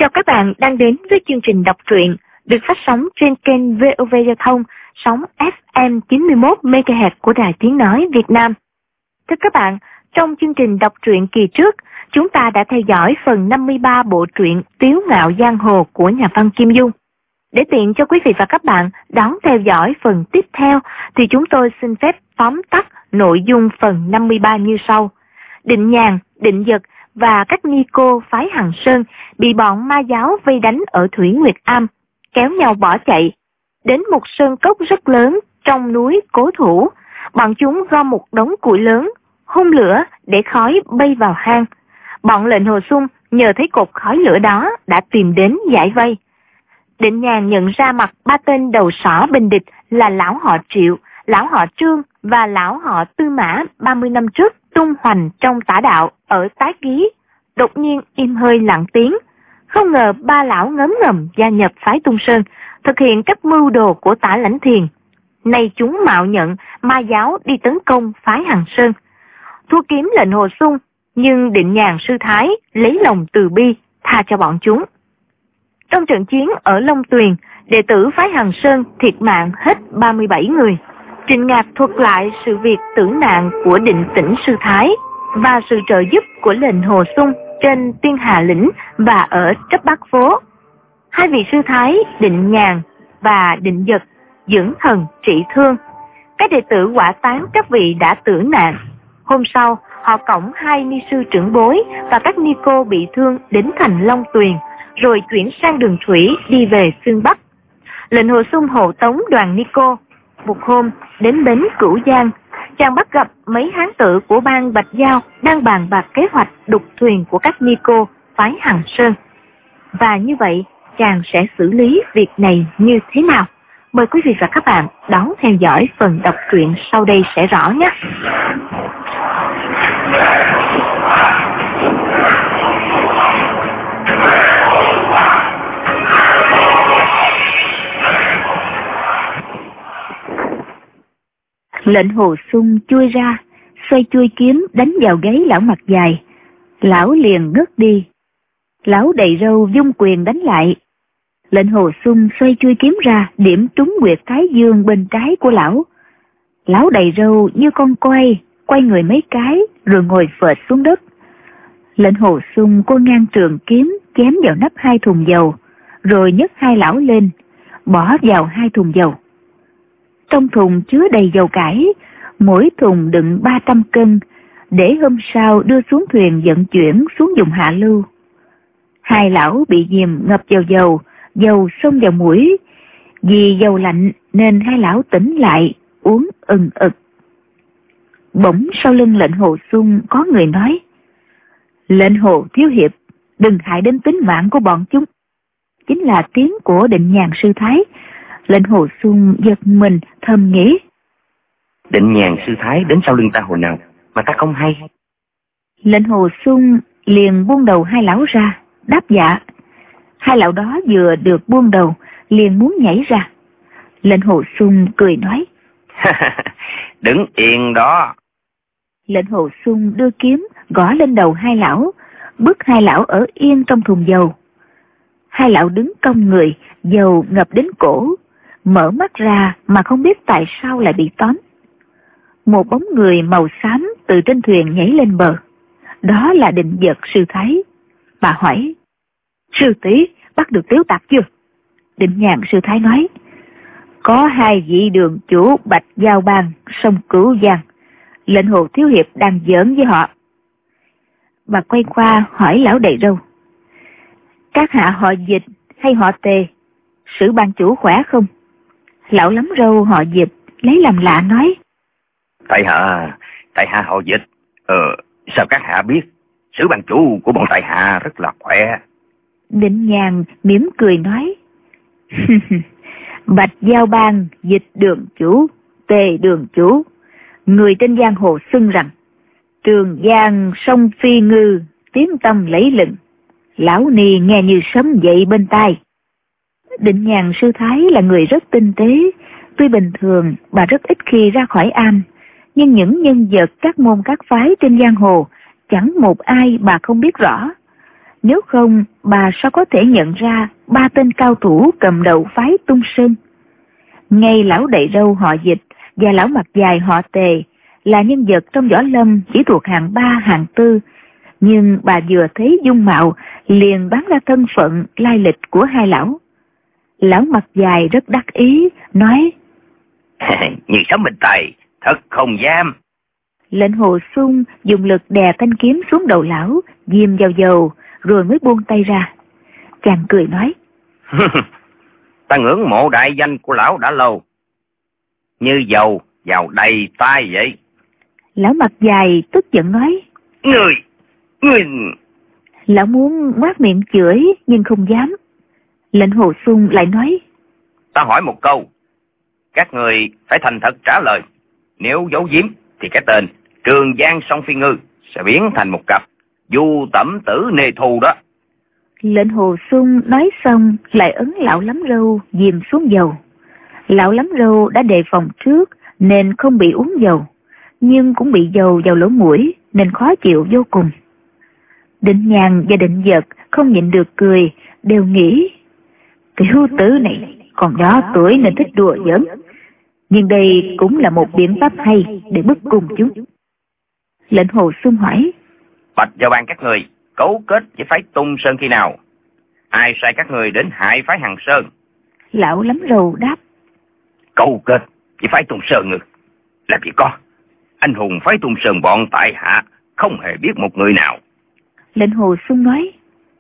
Chào các bạn đang đến với chương trình đọc truyện được phát sóng trên kênh VOV Giao thông, sóng FM 91 MHz của Đài Tiếng Nói Việt Nam. Thưa các bạn, trong chương trình đọc truyện kỳ trước, chúng ta đã theo dõi phần 53 bộ truyện Tiếu Ngạo Giang Hồ của nhà văn Kim Dung. Để tiện cho quý vị và các bạn đón theo dõi phần tiếp theo, thì chúng tôi xin phép tóm tắt nội dung phần 53 như sau. Định Nhàn, Định Dật và các ni cô phái Hằng Sơn bị bọn ma giáo vây đánh ở Thủy Nguyệt Am, kéo nhau bỏ chạy. Đến một sơn cốc rất lớn trong núi Cố Thủ, bọn chúng gom một đống củi lớn, hun lửa để khói bay vào hang. Bọn lệnh Hồ Xung nhờ thấy cột khói lửa đó đã tìm đến giải vây. Định Nhàn nhận ra mặt ba tên đầu sỏ bình địch là lão họ Triệu, lão họ Trương và lão họ Tư Mã 30 năm trước tung hoành trong tả đạo ở Tái Ký. Đột nhiên im hơi lặng tiếng. Không ngờ ba lão ngấm ngầm gia nhập phái Tung Sơn, thực hiện các mưu đồ của Tả Lãnh Thiền. Nay chúng mạo nhận ma giáo đi tấn công phái Hằng Sơn, thua kiếm lệnh Hồ Xung, nhưng Định Nhàn sư thái lấy lòng từ bi tha cho bọn chúng. Trong trận chiến ở Long Tuyền, đệ tử phái Hằng Sơn thiệt mạng hết 37 người. Trịnh Ngạc thuật lại sự việc tử nạn của Định Tĩnh sư thái và sự trợ giúp của lệnh Hồ Xung trên Tiên Hà Lĩnh và ở Trấp Bắc Phố. Hai vị sư thái Định Nhàn và Định Dật dưỡng thần trị thương. Các đệ tử quả táng các vị đã tử nạn. Hôm sau, họ cõng hai ni sư trưởng bối và các ni cô bị thương đến thành Long Tuyền, rồi chuyển sang đường thủy đi về phương Bắc. Lệnh Hồ Xung hộ tống đoàn ni cô. Một hôm, đến bến Cửu Giang, chàng bắt gặp mấy hán tử của bang Bạch Giao đang bàn bạc kế hoạch đục thuyền của các ni cô phái Hằng Sơn. Và như vậy, chàng sẽ xử lý việc này như thế nào? Mời quý vị và các bạn đón theo dõi phần đọc truyện sau đây sẽ rõ nhé. Lệnh Hồ Xung chui ra, xoay chui kiếm đánh vào gáy lão mặt dài. Lão liền ngất đi. Lão đầy râu vung quyền đánh lại. Lệnh Hồ Xung xoay chui kiếm ra, điểm trúng huyệt thái dương bên trái của lão. Lão đầy râu như con quay người mấy cái rồi ngồi phệt xuống đất. Lệnh Hồ Xung cô ngang trường kiếm chém vào nắp hai thùng dầu, rồi nhấc hai lão lên, bỏ vào hai thùng dầu. Trong thùng chứa đầy dầu cải, mỗi thùng đựng 300 cân, để hôm sau đưa xuống thuyền vận chuyển xuống vùng hạ lưu. Hai lão bị diềm ngập vào dầu xông vào mũi. Vì dầu lạnh nên hai lão tỉnh lại, uống ừng ực. Bỗng sau lưng lệnh Hồ Xung có người nói: "Lệnh Hồ thiếu hiệp, đừng hại đến tính mạng của bọn chúng." Chính là tiếng của Định Nhàn sư thái. Lệnh Hồ Xung giật mình thầm nghĩ: Định Nhàn sư thái đến sau lưng ta hồi nào mà ta không hay? Lệnh Hồ Xung liền buông đầu hai lão ra, đáp dạ. Hai lão đó vừa được buông đầu liền muốn nhảy ra. Lệnh Hồ Xung cười nói: Đứng yên đó. Lệnh Hồ Xung đưa kiếm gõ lên đầu hai lão, bức hai lão ở yên trong thùng dầu. Hai lão đứng cong người, dầu ngập đến cổ, mở mắt ra mà không biết tại sao lại bị tóm. Một bóng người màu xám từ trên thuyền nhảy lên bờ. Đó là Định Dật sư thái. Bà hỏi: "Sư tỷ bắt được Tiếu tặc chưa?" Định Nhàn sư thái nói: "Có hai vị đường chủ Bạch Giao Bang sông Cửu Giang, lệnh Hồ thiếu hiệp đang giỡn với họ." Bà quay qua hỏi lão đầy râu: "Các hạ họ Dịch hay họ Tề? Sử ban chủ khỏe không?" Lão lắm râu họ Dịch lấy làm lạ nói: Tại hạ họ Dịch. Sao các hạ biết? Sử ban chủ của bọn tại hạ rất là khỏe. Định Nhàn mỉm cười nói: Bạch Giao Bang, Dịch đường chủ, Tề đường chủ, người trên giang hồ xưng rằng Trường Giang sông Phi Ngư, tiếng tăm lẫy lừng. Lão ni nghe như sấm dậy bên tai. Định Nhàn sư thái là người rất tinh tế. Tuy bình thường bà rất ít khi ra khỏi am, nhưng những nhân vật các môn các phái trên giang hồ chẳng một ai bà không biết rõ. Nếu không, bà sao có thể nhận ra 3 tên cao thủ cầm đầu phái Tung Sơn? Ngay lão đầy râu họ Dịch và lão mặt dài họ Tề là nhân vật trong võ lâm chỉ thuộc hạng 3, hạng 4, nhưng bà vừa thấy dung mạo liền đoán ra thân phận lai lịch của hai lão. Lão mặt dài rất đắc ý, nói: Như sấm bên tai, thật không dám. Lệnh Hồ Xung dùng lực đè thanh kiếm xuống đầu lão, diêm vào dầu, rồi mới buông tay ra. Chàng cười nói: Ta ngưỡng mộ đại danh của lão đã lâu, như dầu vào đầy tay vậy. Lão mặt dài tức giận nói: Ngươi! Lão muốn ngoác miệng chửi nhưng không dám. Lệnh Hồ Xung lại nói: Ta hỏi một câu, các người phải thành thật trả lời. Nếu giấu giếm thì cái tên Trường Giang Song Phi Ngư sẽ biến thành một cặp du tẩm tử nê thù đó. Lệnh Hồ Xung nói xong lại ấn lão lắm râu dìm xuống dầu. Lão lắm râu đã đề phòng trước nên không bị uống dầu, nhưng cũng bị dầu vào lỗ mũi nên khó chịu vô cùng. Định Nhàn và Định Vật không nhịn được cười, đều nghĩ: tiểu tử này còn nhỏ tuổi nên thích đùa giỡn, nhưng đây cũng là một biện pháp hay để bức cung chúng. Lệnh Hồ Xung hỏi: Bạch Giao Bang các người cấu kết với phái Tung Sơn khi nào? Ai sai các người đến hại phái Hằng Sơn? Lão lắm râu đáp: Cấu kết với phái Tung Sơn ngư? Làm gì có, anh hùng phái Tung Sơn bọn tại hạ không hề biết một người nào. Lệnh Hồ Xung nói: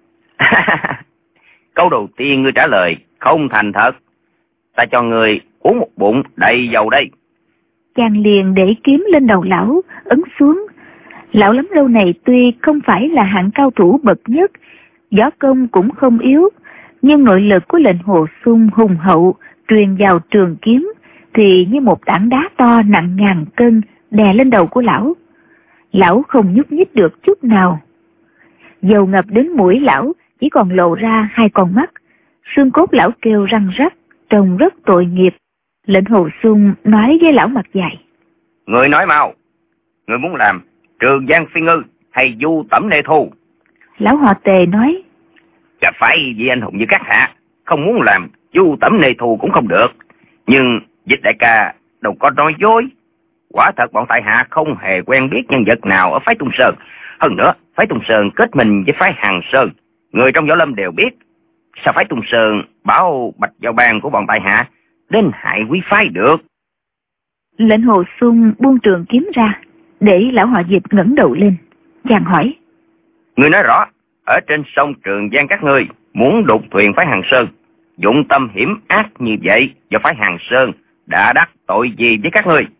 Câu đầu tiên ngươi trả lời không thành thật. Ta cho ngươi uống một bụng đầy dầu đây. Chàng liền để kiếm lên đầu lão, ấn xuống. Lão lắm râu này tuy không phải là hạng cao thủ bậc nhất, võ công cũng không yếu, nhưng nội lực của Lệnh Hồ Xung hùng hậu truyền vào trường kiếm thì như một tảng đá to nặng ngàn cân đè lên đầu của lão. Lão không nhúc nhích được chút nào. Dầu ngập đến mũi lão, chỉ còn lộ ra 2 con mắt. Xương cốt lão kêu răng rắc, trông rất tội nghiệp. Lệnh Hồ Xung nói với lão mặt dài: Người nói mau, người muốn làm Trường Giang Phi Ngư hay du tẩm nê thu? Lão họ Tề nói: Chả phải vì anh hùng như các hạ không muốn làm du tẩm nê thu cũng không được, nhưng Dịch đại ca đâu có nói dối. Quả thật bọn tại hạ không hề quen biết nhân vật nào ở phái Tung Sơn. Hơn nữa, phái Tung Sơn kết mình với phái Hằng Sơn, người trong võ lâm đều biết. Sao phái Tung Sơn bảo Bạch Giao Bang của bọn tại hạ đến hại quý phái được? Lệnh Hồ Xung buông trường kiếm ra, để lão họ Dịch ngẩng đầu lên. Chàng hỏi: Người nói rõ, ở trên sông Trường Giang các ngươi muốn đục thuyền phái Hằng Sơn, dụng tâm hiểm ác như vậy, do phái Hằng Sơn đã đắc tội gì với các ngươi?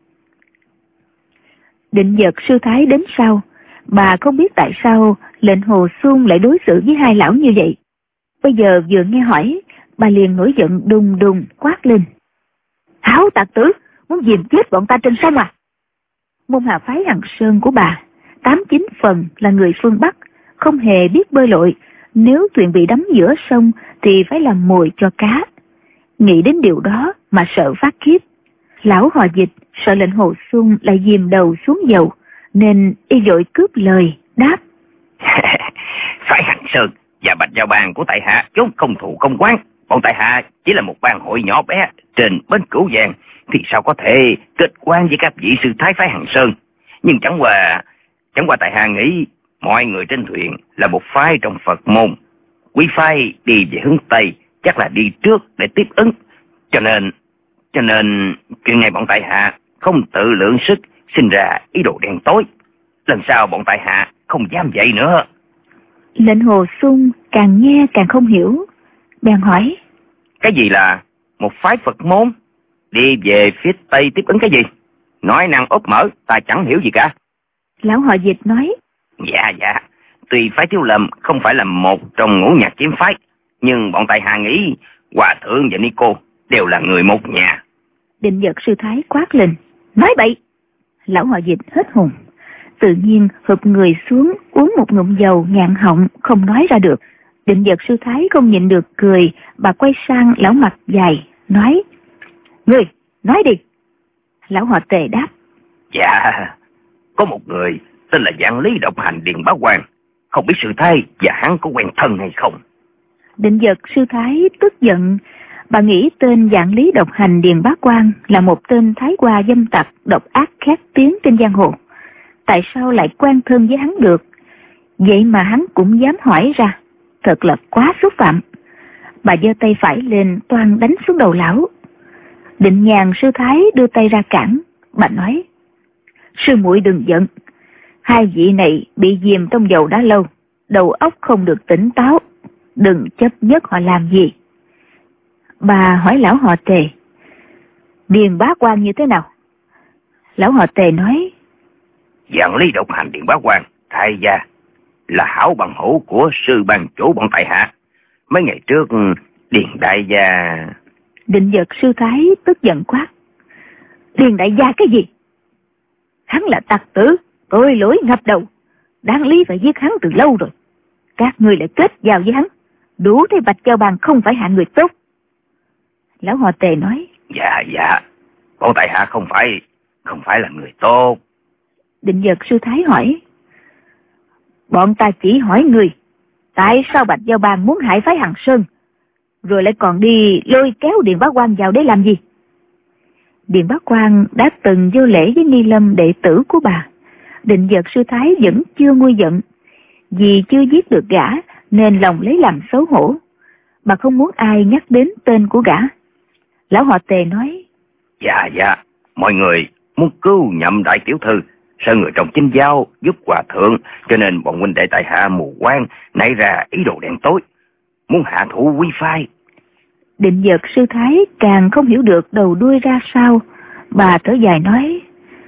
Định Vật sư thái đến sau, bà không biết tại sao Lệnh Hồ Xung lại đối xử với hai lão như vậy. Bây giờ vừa nghe hỏi, bà liền nổi giận đùng đùng quát lên: Háo tặc tử, muốn dìm chết bọn ta trên sông à? Môn hạ phái Hằng Sơn của bà 89 phần là người phương Bắc, không hề biết bơi lội. Nếu thuyền bị đắm giữa sông thì phải làm mồi cho cá. Nghĩ đến điều đó mà sợ phát khiếp. Lão họ Dịch sợ Lệnh Hồ Xung lại dìm đầu xuống dầu, nên y vội cướp lời đáp: Phái Hằng Sơn và Bạch Giao Bang của tại hạ vốn không thù không oán. Bọn tại hạ chỉ là một bang hội nhỏ bé trên bến Cửu Giang, thì sao có thể kết quan với các vị sư thái phái Hằng Sơn. Nhưng chẳng qua tại hạ nghĩ mọi người trên thuyền là một phái trong Phật môn. Quý phái đi về hướng Tây chắc là đi trước để tiếp ứng. Cho nên chuyện này bọn tại hạ không tự lượng sức, sinh ra ý đồ đen tối. Lần sau bọn tại hạ không dám vậy nữa. Lệnh Hồ Xung càng nghe càng không hiểu, bèn hỏi: Cái gì là một phái Phật môn? Đi về phía Tây tiếp ứng cái gì? Nói năng ốp mở, ta chẳng hiểu gì cả. Lão họ Dịch nói: Dạ, tuy phái Thiếu Lâm không phải là một trong ngũ nhạc kiếm phái, nhưng bọn tại hạ nghĩ Hòa Thượng và Nico đều là người một nhà. Định Vật sư thái quát lên: Nói bậy! Lão họ Dịch hết hồn, tự nhiên hụp người xuống uống một ngụm dầu ngạn họng, không nói ra được. Định Vật sư thái không nhịn được cười, bà quay sang lão mặt dài nói: Ngươi nói đi. Lão họ Tề đáp: Dạ, có một người tên là Vạn Lý Độc Hành Điền Bá Quang, không biết sư thái và hắn có quen thân hay không. Định Vật sư thái tức giận. Bà nghĩ tên Vạn Lý độc hành Điền Bá Quang là một tên thái qua dâm tặc độc ác khét tiếng trên giang hồ. Tại sao lại quen thân với hắn được? Vậy mà hắn cũng dám hỏi ra, thật là quá xúc phạm. Bà giơ tay phải lên toan đánh xuống đầu lão. Định Nhàn sư thái đưa tay ra cản. Bà nói: sư muội đừng giận, hai vị này bị dìm trong dầu đã lâu, đầu óc không được tỉnh táo, đừng chấp nhất họ làm gì. Bà hỏi lão họ Tề: Điền Bá Quang như thế nào? Lão họ Tề nói: Vạn Lý độc hành Điền Bá Quang thái gia là hảo bằng hữu của sư ban chủ bọn tại hạ. Mấy ngày trước Điền đại gia... Định Vật sư thái tức giận quát: Điền đại gia cái gì? Hắn là tặc tử, tội lỗi ngập đầu, đáng lý phải giết hắn từ lâu rồi. Các ngươi lại kết giao với hắn, đủ thấy Bạch Giao Bang không phải hạng người tốt. Lão họ Tề nói: Dạ, bọn tại hạ không phải là người tốt. Định Vật sư thái hỏi: bọn ta chỉ hỏi người, tại sao Bạch Giao Bang muốn hại phái Hằng Sơn, rồi lại còn đi lôi kéo Điền Bá Quang vào để làm gì? Điền Bá Quang đã từng vô lễ với Ni Lâm đệ tử của bà. Định Vật sư thái vẫn chưa nguôi giận, vì chưa giết được gã nên lòng lấy làm xấu hổ. Bà không muốn ai nhắc đến tên của gã. Lão họ Tề nói: Dạ, mọi người muốn cứu Nhậm đại tiểu thư, sợ người trong chính giáo giúp hòa thượng, cho nên bọn huynh đệ tại hạ mù quáng nảy ra ý đồ đen tối, muốn hạ thủ quy phái. Định Vật sư thái càng không hiểu được đầu đuôi ra sao. Bà thở dài nói: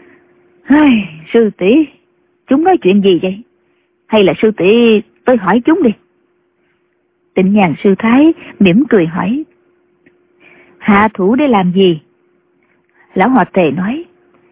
sư tỷ, chúng nói chuyện gì vậy? Hay là sư tỷ tới hỏi chúng đi. Tịnh Nhàn sư thái mỉm cười hỏi: hạ thủ để làm gì? Lão họ Tề nói: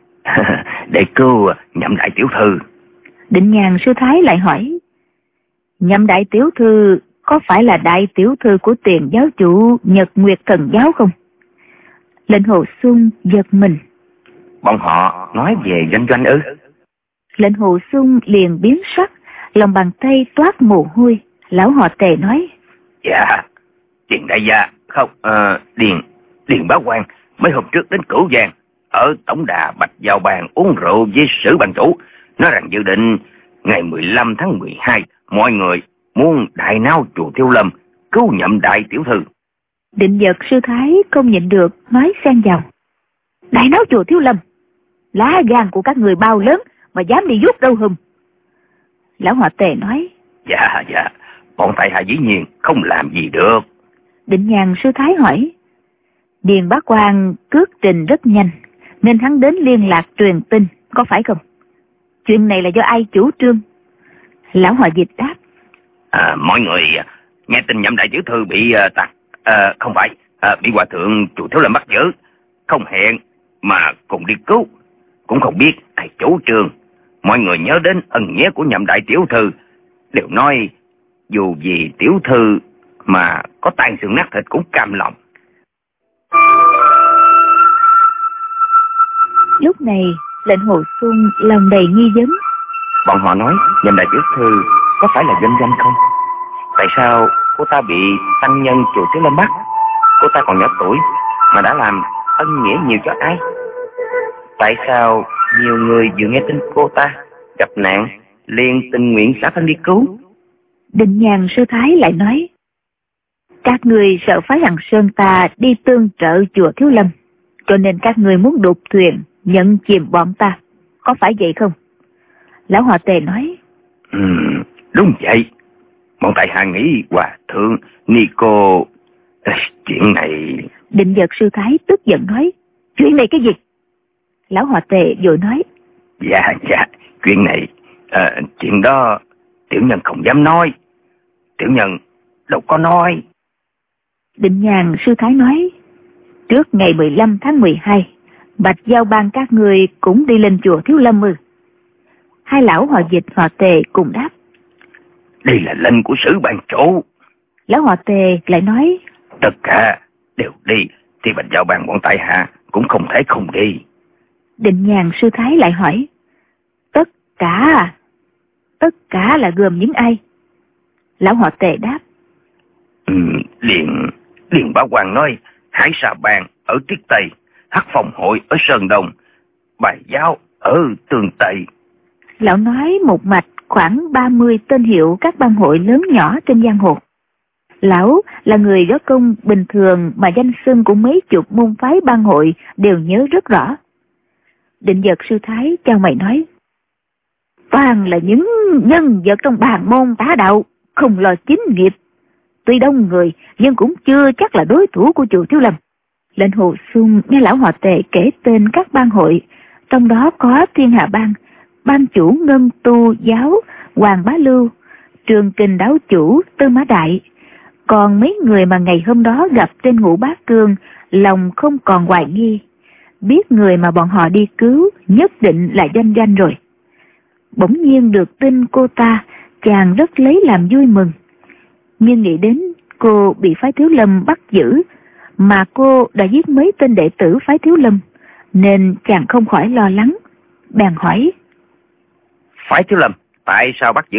để cứu Nhậm đại tiểu thư. Định Nhàn sư thái lại hỏi: Nhậm đại tiểu thư có phải là đại tiểu thư của Tiền giáo chủ Nhật Nguyệt Thần giáo không? Lệnh Hồ Xuân giật mình. Bọn họ nói về doanh doanh ư? Lệnh Hồ Xuân liền biến sắc, lòng bàn tay toát mồ hôi. Lão họ Tề nói: Dạ, Điền đại gia không, Điền Bá Quang mấy hôm trước đến Cửu Giang, ở tổng đà Bạch Giao Bang uống rượu với sử ban chủ, nói rằng dự định ngày 15 tháng 12 mọi người muốn đại náo chùa Thiếu Lâm cứu Nhậm đại tiểu thư. Định Vật sư thái không nhịn được nói xen vào: đại náo chùa Thiếu Lâm, lá gan của các người bao lớn mà dám đi vuốt đâu hùm? Lão họ Tề nói: Dạ, bọn tại hạ dĩ nhiên không làm gì được. Định Nhàn sư thái hỏi: Điền Bá Quang cước trình rất nhanh nên hắn đến liên lạc truyền tin, có phải không? Chuyện này là do ai chủ trương? Lão họ Dịch đáp: mọi người nghe tin Nhậm đại tiểu thư bị không phải, bị hòa thượng chùa Thiếu Lâm bắt giữ, không hẹn mà cùng đi cứu, cũng không biết ai chủ trương. Mọi người nhớ đến ân nghĩa của Nhậm đại tiểu thư, đều nói dù vì tiểu thư mà có tan xương nát thịt cũng cam lòng. Lúc này Lệnh Hồ Xuân lòng đầy nghi vấn. Bọn họ nói Nhậm đại tiểu thư có phải là doanh doanh không? Tại sao cô ta bị tăng nhân chùa Thiếu Lâm bắt? Cô ta còn nhỏ tuổi mà đã làm ân nghĩa nhiều cho ai? Tại sao nhiều người vừa nghe tin cô ta gặp nạn liền tình nguyện xả thân đi cứu? Định Nhàn sư thái lại nói: các người sợ phái Hằng Sơn ta đi tương trợ chùa Thiếu Lâm, cho nên các người muốn đục thuyền nhận chìm bọn ta, có phải vậy không? Lão họ Tề nói: đúng vậy. Bọn tại hạ nghĩ hòa thượng Nico... chuyện này... Định Vật sư thái tức giận nói: chuyện này cái gì? Lão họ Tề vội nói: Dạ, chuyện này, chuyện đó tiểu nhân không dám nói. Tiểu nhân đâu có nói. Định Nhàn sư thái nói: trước ngày 15 tháng 12 Bạch Giao Bang các người cũng đi lên chùa Thiếu Lâm ư? Hai lão họ Dịch họ Tề cùng đáp: đây là lệnh của sử ban chủ. Lão họ Tề lại nói: tất cả đều đi thì Bạch Giao Bang bọn tại hạ cũng không thể không đi. Định Nhàn sư thái lại hỏi: tất cả à? tất cả là gồm những ai? Lão họ Tề đáp. Liền Bảo Hoàng nói Hải Sa Bang ở Tiết Tây, Hắc Phong Hội ở Sơn Đông, Bài Giáo ở Tường Tây. Lão nói một mạch khoảng 30 tên hiệu các bang hội lớn nhỏ trên giang hồ. Lão là người võ công bình thường mà danh xưng của mấy chục môn phái bang hội đều nhớ rất rõ. Định Vật sư thái chào mày nói, toàn là những nhân vật trong bàn môn tả đạo, không lo chính nghiệp. Tuy đông người nhưng cũng chưa chắc là đối thủ của chùa Thiếu Lâm. Lệnh Hồ Xuân nghe lão họ Tề kể tên các bang hội, trong đó có Thiên Hà Bang, ban chủ Ngân Tu Giáo Hoàng Bá Lưu, Trường Kình Đáo chủ Tư Mã Đại. Còn mấy người mà ngày hôm đó gặp trên Ngũ Bá Cương, lòng không còn hoài nghi, biết người mà bọn họ đi cứu nhất định là Doanh Doanh rồi. Bỗng nhiên được tin cô ta, chàng rất lấy làm vui mừng. Nhưng nghĩ đến cô bị phái Thiếu Lâm bắt giữ, mà cô đã giết mấy tên đệ tử phái Thiếu Lâm, nên chàng không khỏi lo lắng. Bèn hỏi, phái Thiếu Lâm tại sao bắt giữ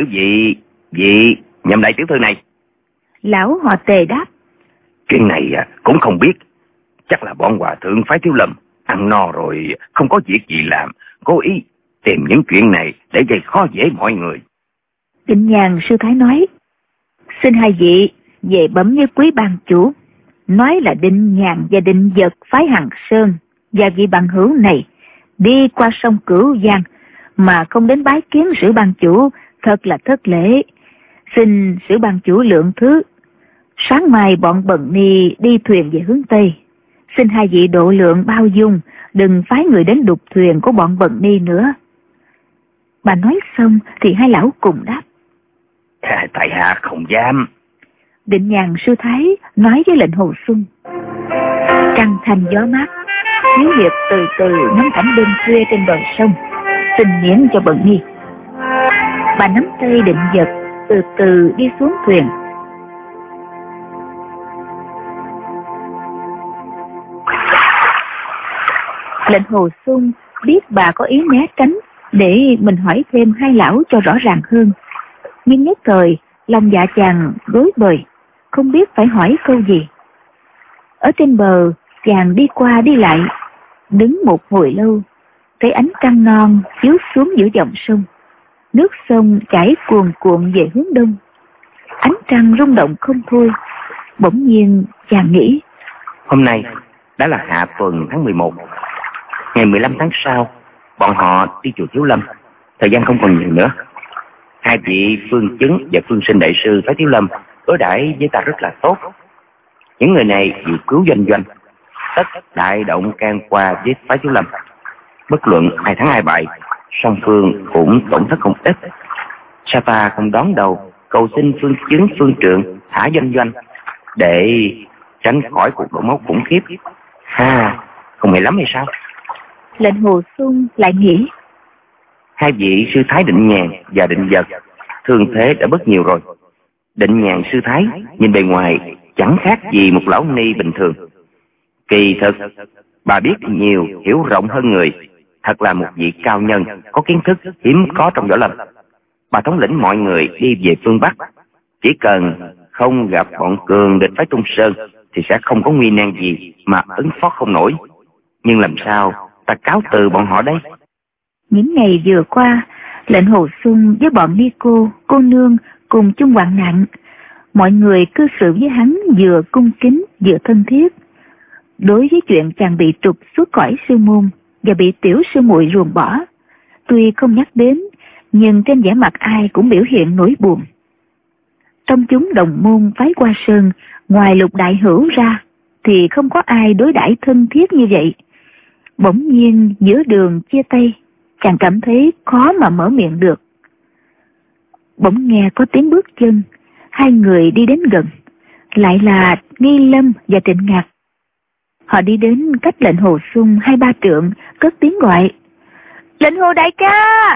vị nhậm đại tiểu thư này? Lão họ Tề đáp, chuyện này cũng không biết, chắc là bọn hòa thượng phái Thiếu Lâm ăn no rồi không có việc gì làm, cố ý tìm những chuyện này để gây khó dễ mọi người. Định Nhàn sư thái nói, xin hai vị về bẩm với quý ban chủ, nói là Định Nhàn và Định Vật phái Hằng Sơn và vị bằng hữu này đi qua sông Cửu Giang mà không đến bái kiến sử ban chủ, thật là thất lễ. Xin sử ban chủ lượng thứ. Sáng mai bọn Bần Ni đi thuyền về hướng Tây, xin hai vị độ lượng bao dung, đừng phái người đến đục thuyền của bọn Bần Ni nữa. Bà nói xong thì hai lão cùng đáp, tại hạ không dám. Định Nhàn sư thái nói với Lệnh Hồ Xuân, trăng thanh gió mát, Thiếu hiệp từ từ ngắm cảnh đêm khuya trên bờ sông, xin miễn cho Bần Ni. Bà nắm tay Định Vật từ từ đi xuống thuyền. Lệnh Hồ Xuân biết bà có ý né tránh để mình hỏi thêm hai lão cho rõ ràng hơn, nhưng nhất thời lòng dạ chàng rối bời, không biết phải hỏi câu gì. Ở trên bờ chàng đi qua đi lại, đứng một hồi lâu, thấy ánh trăng non chiếu xuống giữa dòng sông. Nước sông chảy cuồn cuộn về hướng đông, ánh trăng rung động không thôi. Bỗng nhiên chàng nghĩ, hôm nay đã là hạ tuần tháng 11, ngày 15 tháng sau bọn họ đi chùa Thiếu Lâm, thời gian không còn nhiều nữa. Hai vị Phương Chứng và Phương Sinh đại sư phái Thiếu Lâm đối đãi với ta rất là tốt. Những người này vì cứu Doanh Doanh, tất đại động can qua với phái Thiếu Lâm. Bất luận ai thắng ai bại, song phương cũng tổn thất không ít. Sao ta không đón đầu cầu xin Phương Chứng Phương Trượng thả Doanh Doanh để tránh khỏi cuộc đổ máu khủng khiếp? Không hề lắm hay sao? Lệnh Hồ Xuân lại nghĩ, hai vị sư thái Định Nhàn và Định Vật thương thế đã bớt nhiều rồi. Định Nhàn sư thái nhìn bề ngoài chẳng khác gì một lão ni bình thường, kỳ thực bà biết nhiều, hiểu rộng hơn người, thật là một vị cao nhân có kiến thức hiếm có trong võ lâm. Bà thống lĩnh mọi người đi về phương Bắc, chỉ cần không gặp bọn cường địch phái Trung Sơn thì sẽ không có nguy nan gì mà ứng phó không nổi. Nhưng làm sao ta cáo từ bọn họ đây? Những ngày vừa qua, Lệnh Hồ Xuân với bọn ni cô nương cùng chung hoạn nạn. Mọi người cư xử với hắn vừa cung kính vừa thân thiết. Đối với chuyện chàng bị trục xuất khỏi sư môn và bị tiểu sư muội ruồng bỏ, tuy không nhắc đến, nhưng trên vẻ mặt ai cũng biểu hiện nỗi buồn. Trong chúng đồng môn phái Hoa Sơn, ngoài Lục đại hữu ra thì không có ai đối đãi thân thiết như vậy. Bỗng nhiên giữa đường chia tay, chàng cảm thấy khó mà mở miệng được. Bỗng nghe có tiếng bước chân, hai người đi đến gần, lại là Nghi Lâm và Trịnh Ngạc. Họ đi đến cách Lệnh Hồ Xuân 2-3 trượng, cất tiếng gọi, Lệnh Hồ đại ca.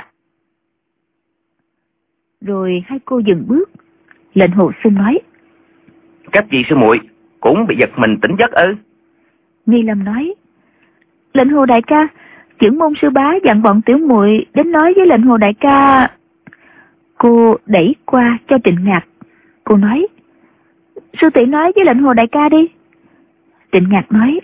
Rồi hai cô dừng bước. Lệnh Hồ Xuân nói, các vị sư muội cũng bị giật mình tỉnh giấc ư? Nghi Lâm nói, Lệnh Hồ đại ca, trưởng môn sư bá dặn bọn tiểu muội đến nói với Lệnh Hồ đại ca. Cô đẩy qua cho Trịnh Ngạc. Cô nói, sư tỷ nói với lệnh Hồ đại ca đi. Trịnh Ngạc nói,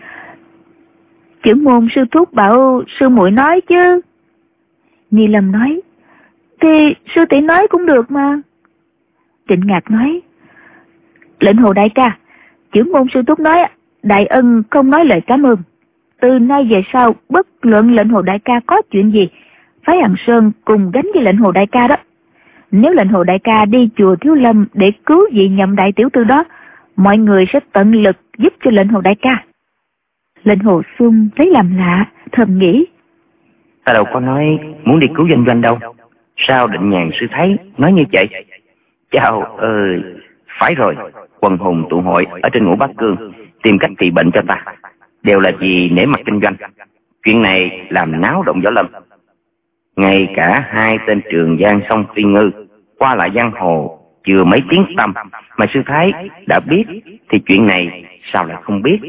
trưởng môn sư thúc bảo sư muội nói chứ. Nghi Lâm nói, thì sư tỷ nói cũng được mà. Trịnh Ngạc nói, lệnh Hồ đại ca, trưởng môn sư thúc nói đại ân không nói lời cảm ơn. Từ nay về sau, bất luận lệnh Hồ đại ca có chuyện gì, phái Hằng Sơn cùng gánh với lệnh Hồ đại ca đó. Nếu lệnh Hồ đại ca đi chùa Thiếu Lâm để cứu vị nhậm đại tiểu thư đó, mọi người sẽ tận lực giúp cho lệnh Hồ đại ca. Lệnh Hồ Xuân thấy làm lạ, thầm nghĩ, ta đâu có nói muốn đi cứu Doanh Doanh đâu. Sao Định Nhàn sư thái nói như vậy? Chào ơi, phải rồi, quần hùng tụ hội ở trên Ngũ Bát Cương tìm cách trị bệnh cho ta, đều là vì nể mặt kinh doanh. Chuyện này làm náo động võ lâm. Ngay cả hai tên Trường Giang Song Phi Ngư qua lại giang hồ chưa mấy tiếng tăm mà sư thái đã biết, thì chuyện này sao lại không biết?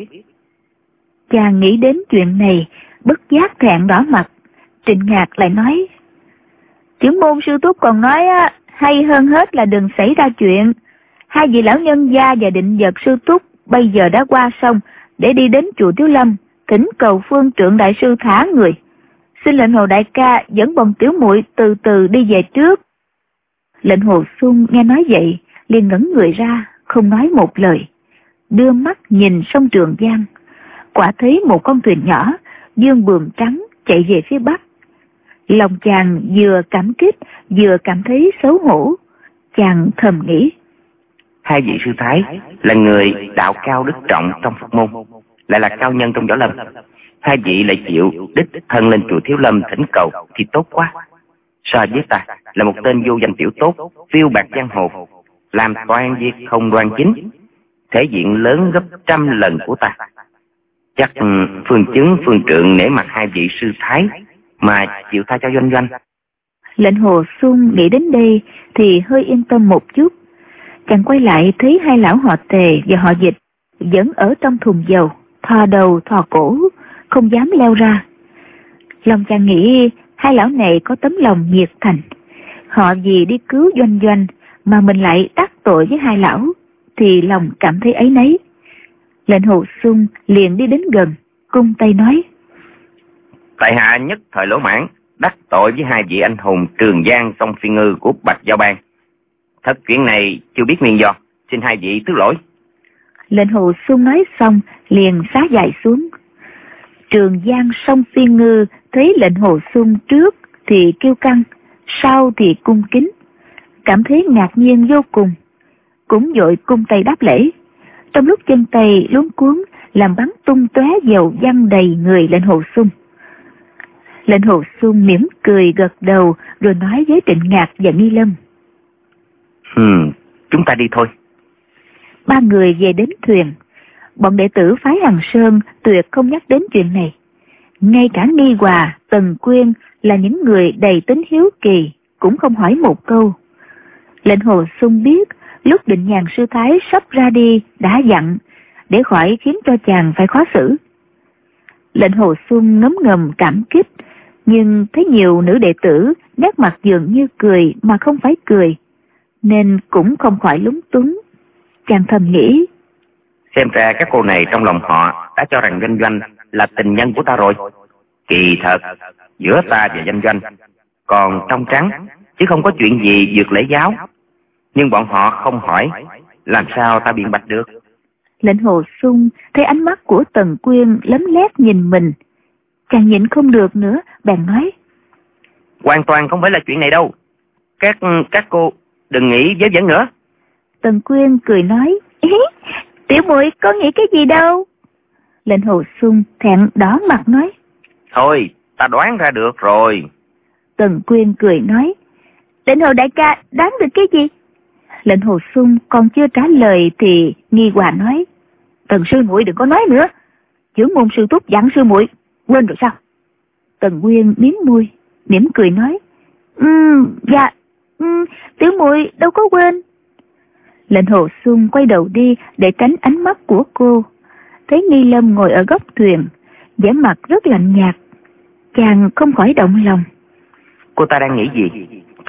Chàng nghĩ đến chuyện này, bất giác thẹn đỏ mặt. Trịnh Ngạc lại nói, trưởng môn sư thúc còn nói hay hơn hết là đừng xảy ra chuyện. Hai vị lão nhân gia và Định Vật sư thúc bây giờ đã qua sông để đi đến chùa Thiếu Lâm thỉnh cầu Phương Trượng đại sư thả người. Xin lệnh Hồ đại ca dẫn bọn tiểu muội từ từ đi về trước. Lệnh Hồ Xuân nghe nói vậy, liền ngẩn người ra, không nói một lời, đưa mắt nhìn sông Trường Giang. Quả thấy một con thuyền nhỏ dương buồm trắng chạy về phía bắc. Lòng chàng vừa cảm kích vừa cảm thấy xấu hổ. Chàng thầm nghĩ, hai vị sư thái là người đạo cao đức trọng trong Phật môn, lại là cao nhân trong võ lâm. Hai vị lại chịu đích thân lên chùa Thiếu Lâm thỉnh cầu thì tốt quá. So với ta là một tên vô danh tiểu tốt, phiêu bạt giang hồ, làm toan việc không đoan chính, thể diện lớn gấp 100 lần của ta. Chắc Phương Chứng, Phương Trượng nể mặt hai vị sư thái mà chịu tha cho Doanh Doanh. Lệnh Hồ Xuân nghĩ đến đây thì hơi yên tâm một chút. Chàng quay lại thấy hai lão họ Tề và họ Dịch vẫn ở trong thùng dầu, thò đầu thò cổ, không dám leo ra. Lòng chàng nghĩ hai lão này có tấm lòng nhiệt thành. Họ vì đi cứu Doanh Doanh mà mình lại đắc tội với hai lão, thì lòng cảm thấy áy náy. Lệnh Hồ Xuân liền đi đến gần, cung tay nói, tại hạ nhất thời lỗ mãn, đắc tội với hai vị anh hùng Trường Giang Song Phi Ngư của Bạch Giao Bang. Thật chuyện này chưa biết nguyên do, xin hai vị thứ lỗi. Lệnh Hồ Xuân nói xong liền xá dài xuống. Trường Giang Song Phi Ngư thấy lệnh Hồ Xuân trước thì kiêu căng, sau thì cung kính, cảm thấy ngạc nhiên vô cùng, cũng vội cung tay đáp lễ. Trong lúc chân tay luống cuống làm bắn tung tóe dầu văng đầy người lệnh Hồ Xuân. Lệnh Hồ Xuân mỉm cười gật đầu rồi nói với Trịnh Ngạc và Nghi Lâm, chúng ta đi thôi. Ba người về đến thuyền. Bọn đệ tử phái Hằng Sơn tuyệt không nhắc đến chuyện này. Ngay cả Nghi Hòa, Tần Quyên là những người đầy tính hiếu kỳ cũng không hỏi một câu. Lệnh Hồ Xuân biết lúc Định Nhàn sư thái sắp ra đi đã dặn, để khỏi khiến cho chàng phải khó xử. Lệnh Hồ Xuân ngấm ngầm cảm kích, nhưng thấy nhiều nữ đệ tử nét mặt dường như cười mà không phải cười, nên cũng không khỏi lúng túng. Chàng thầm nghĩ, xem ra các cô này trong lòng họ đã cho rằng Doanh Doanh là tình nhân của ta rồi. Kỳ thật giữa ta và Doanh Doanh còn trong trắng, chứ không có chuyện gì vượt lễ giáo. Nhưng bọn họ không hỏi, làm sao ta biện bạch được? Lệnh Hồ Xuân thấy ánh mắt của Tần Quyên lấm lét nhìn mình, chàng nhịn không được nữa, bèn nói, hoàn toàn không phải là chuyện này đâu. Các cô đừng nghĩ vớ vẩn nữa. Tần Quyên cười nói, tiểu muội có nghĩ cái gì đâu. Lệnh Hồ Xuân thẹn đỏ mặt nói, thôi ta đoán ra được rồi. Tần Quyên cười nói, lệnh Hồ đại ca đoán được cái gì? Lệnh Hồ Xuân còn chưa trả lời thì Nghi Hòa nói, Tần sư muội đừng có nói nữa, trưởng môn sư thúc dặn sư muội, quên rồi sao? Tần Quyên miếm môi, mỉm cười nói, dạ, tiểu muội đâu có quên. Lệnh Hồ Xuân quay đầu đi để tránh ánh mắt của cô, thấy Nghi Lâm ngồi ở góc thuyền, vẻ mặt rất lạnh nhạt. Chàng không khỏi động lòng. Cô ta đang nghĩ gì?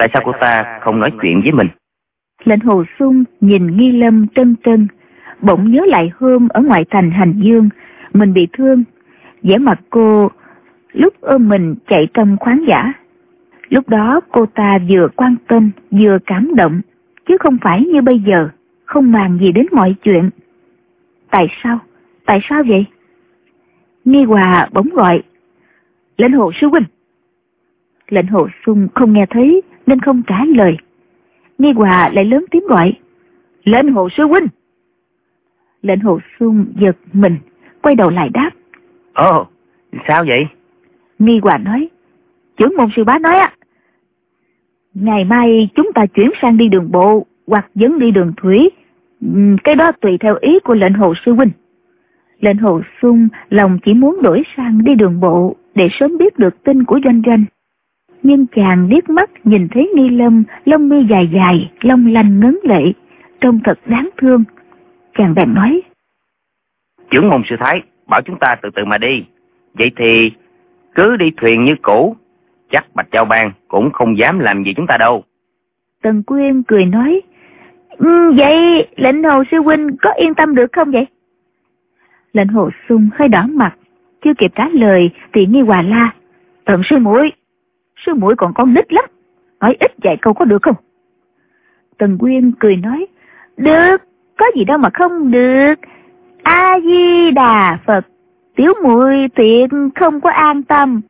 Tại sao cô ta không nói chuyện với mình? Lệnh Hồ Xuân nhìn Nghi Lâm trân trân, bỗng nhớ lại hôm ở ngoại thành Hành Dương, mình bị thương, vẻ mặt cô lúc ôm mình chạy trong khoáng dã. Lúc đó cô ta vừa quan tâm vừa cảm động, chứ không phải như bây giờ, không màng gì đến mọi chuyện. Tại sao? Tại sao vậy? Nghi Hòa bỗng gọi, Lệnh Hồ sư huynh. Lệnh Hồ Xuân không nghe thấy nên không trả lời. Nghi Hòa lại lớn tiếng gọi, Lệnh Hồ sư huynh. Lệnh Hồ Xuân giật mình, quay đầu lại đáp, Ồ, sao vậy? Nghi Hòa nói, trưởng môn sư bá nói á, ngày mai chúng ta chuyển sang đi đường bộ hoặc vẫn đi đường thủy, cái đó tùy theo ý của Lệnh Hồ sư huynh. Lệnh Hồ Xuân lòng chỉ muốn đổi sang đi đường bộ để sớm biết được tin của Doanh Doanh. Nhưng chàng liếc mắt nhìn thấy Nghi Lâm lông mi dài dài, long lanh ngấn lệ, trông thật đáng thương. Chàng bèn nói, Trưởng môn sư thái bảo chúng ta từ từ mà đi, vậy thì cứ đi thuyền như cũ, chắc Bạch Giao Bang cũng không dám làm gì chúng ta đâu. Tần Quyên cười nói, vậy Lệnh Hồ sư huynh có yên tâm được không vậy? Lệnh Hồ Xuân hơi đỏ mặt, chưa kịp trả lời thì Nghi Hòa la, Tần sư muội còn con nít lắm, nói ít vài câu có được không? Tần Quyên cười nói, được, có gì đâu mà không được. A Di Đà Phật, tiểu muội tuyệt không có an tâm.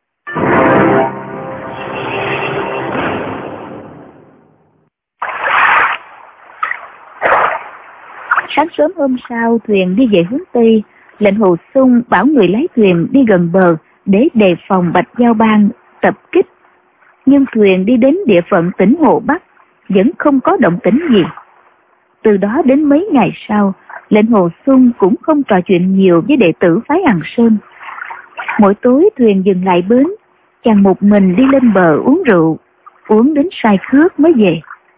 Sáng sớm hôm sau, thuyền đi về hướng Tây. Lệnh Hồ Xuân bảo người lái thuyền đi gần bờ để đề phòng Bạch Giao Bang tập kích. Nhưng thuyền đi đến địa phận tỉnh Hồ Bắc vẫn không có động tĩnh gì. Từ đó đến mấy ngày sau, Lệnh Hồ Xuân cũng không trò chuyện nhiều với đệ tử phái Hằng Sơn. Mỗi tối thuyền dừng lại bến, chàng một mình đi lên bờ uống rượu, uống đến say khước mới về.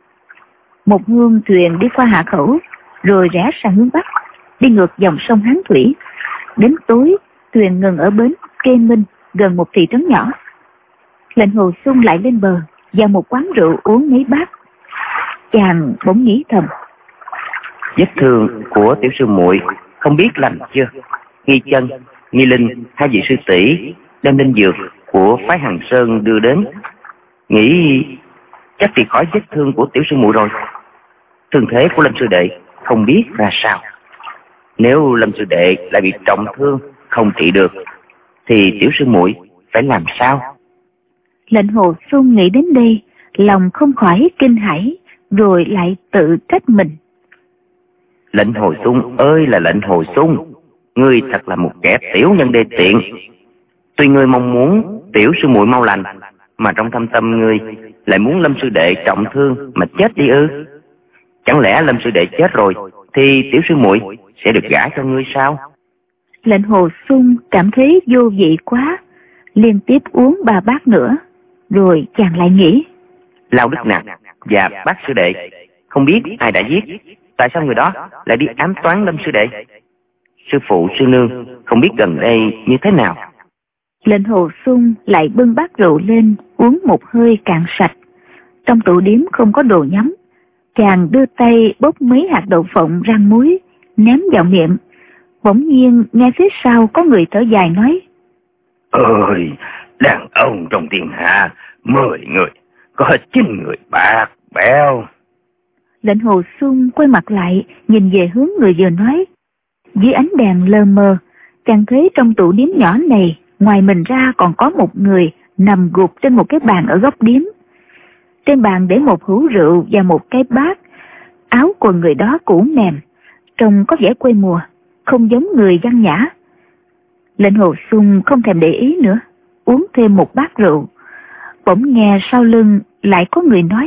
Một hôm thuyền đi qua Hạ Khẩu, rồi rẽ sang hướng Bắc, đi ngược dòng sông Hán Thủy. Đến tối, thuyền ngừng ở bến Kê Minh, gần một thị trấn nhỏ. Lệnh Hồ Xuân lại lên bờ, vào một quán rượu uống mấy bát. Chàng bỗng nghĩ thầm, Vết thương của tiểu sư muội không biết lành chưa? Nghi Chân, Nghi Linh, hai vị sư tỷ đem linh dược của phái Hằng Sơn đưa đến, nghĩ chắc thì khỏi vết thương của tiểu sư muội rồi. Thương thế của Lâm sư đệ không biết ra sao. Nếu Lâm sư đệ lại bị trọng thương không trị được thì tiểu sư muội phải làm sao? Lệnh Hồ Xuân nghĩ đến đây, lòng không khỏi kinh hãi, rồi lại tự trách mình. Lệnh Hồ Xuân ơi là Lệnh Hồ Xuân, ngươi thật là một kẻ tiểu nhân đê tiện. Tuy ngươi mong muốn tiểu sư muội mau lành, mà trong thâm tâm ngươi lại muốn Lâm sư đệ trọng thương mà chết đi ư? Chẳng lẽ Lâm sư đệ chết rồi thì tiểu sư muội sẽ được gả cho ngươi sao? Lệnh Hồ Xuân cảm thấy vô vị quá, liên tiếp uống 3 bát nữa, rồi chàng lại nghĩ. Lao Đức Nặc và bác sư đệ không biết ai đã giết, tại sao người đó lại đi ám toán Lâm sư đệ? Sư phụ sư nương không biết gần đây như thế nào? Lệnh Hồ Xuân lại bưng bát rượu lên, uống một hơi cạn sạch. Trong tủ điếm không có đồ nhắm, chàng đưa tay bốc mấy hạt đậu phộng rang muối, ném vào miệng. Bỗng nhiên nghe phía sau có người thở dài nói, Ơi, đàn ông trong thiên hạ 10 người, có hết 9 người bạc bẽo. Lệnh Hồ Xuân quay mặt lại, nhìn về hướng người vừa nói. Dưới ánh đèn lờ mờ, chàng thấy trong tủ điếm nhỏ này, ngoài mình ra còn có một người nằm gục trên một cái bàn ở góc điếm. Trên bàn để một hũ rượu và một cái bát. Áo quần người đó cũ mềm, trông có vẻ quê mùa, không giống người văn nhã. Lệnh Hồ Xuân không thèm để ý nữa, uống thêm một bát rượu. Bỗng nghe sau lưng lại có người nói,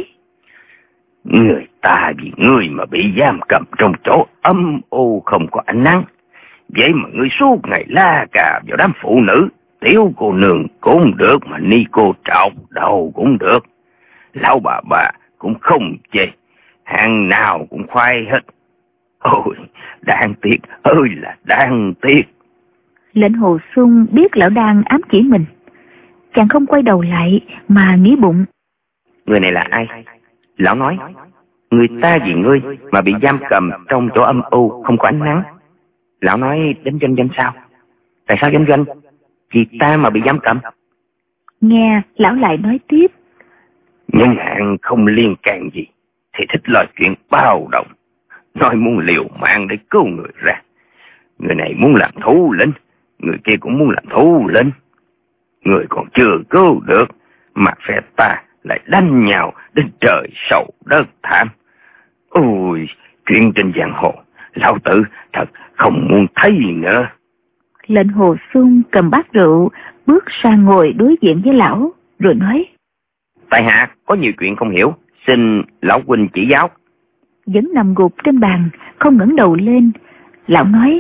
Người ta vì ngươi mà bị giam cầm trong chỗ âm u không có ánh nắng, vậy mà ngươi suốt ngày la cà vào đám phụ nữ. Tiểu cô nương cũng được, mà ni cô trọc đầu cũng được, lão bà cũng không chê, hàng nào cũng khoai hết. Ôi, đáng tiếc ơi là đáng tiếc. Lệnh Hồ Xuân biết lão đang ám chỉ mình. Chàng không quay đầu lại mà nghĩ bụng, Người này là ai? Lão nói, người ta vì ngươi mà bị giam cầm trong chỗ âm u không có ánh nắng. Lão nói, đến Doanh Doanh sao? Tại sao Doanh? Vì ta mà bị giam cầm. Nghe lão lại nói tiếp, Nhân hạn không liên can gì thì thích lo chuyện bao động, nói muốn liều mạng để cứu người ra. Người này muốn làm thủ lĩnh, người kia cũng muốn làm thủ lĩnh. Người còn chưa cứu được mà phe ta lại đánh nhau đến trời sầu đất thảm. Ôi, chuyện trên giang hồ lão tử thật không muốn thấy nữa. Lệnh Hồ Xuân cầm bát rượu bước sang ngồi đối diện với lão rồi nói, tại hạ có nhiều chuyện không hiểu, xin lão huynh chỉ giáo. Vẫn nằm gục trên bàn không ngẩng đầu lên. Lão nói,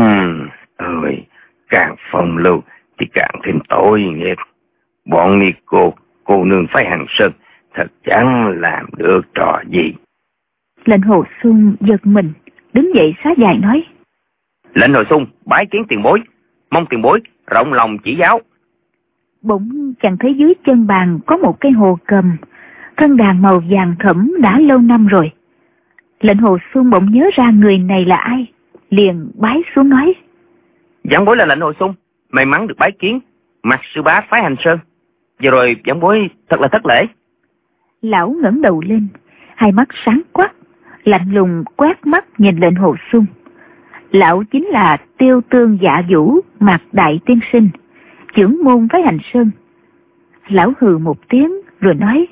ơi, càng phong lưu thì càng thêm tội nghiệp. Bọn ni cô nương phái Hàng Sơn thật chẳng làm được trò gì. Lệnh Hồ Xuân giật mình đứng dậy xá dài nói, Lệnh Hồ Xuân bái kiến tiền bối, mong tiền bối rộng lòng chỉ giáo. Bỗng chàng thấy dưới chân bàn có một cây hồ cầm, thân đàn màu vàng thẫm đã lâu năm rồi. Lệnh Hồ Xuân bỗng nhớ ra người này là ai, liền bái xuống nói, Giảng bối là Lệnh Hồ Xuân, may mắn được bái kiến Mạc sư bá phái Hành Sơn. Vừa rồi giảng bối thật là thất lễ. Lão ngẩng đầu lên, hai mắt sáng quắc, lạnh lùng quét mắt nhìn Lệnh Hồ Xuân. Lão chính là Tiêu Tương Dạ Vũ Mạc Đại Tiên Sinh, trưởng môn phái Hành Sơn. Lão hừ một tiếng rồi nói,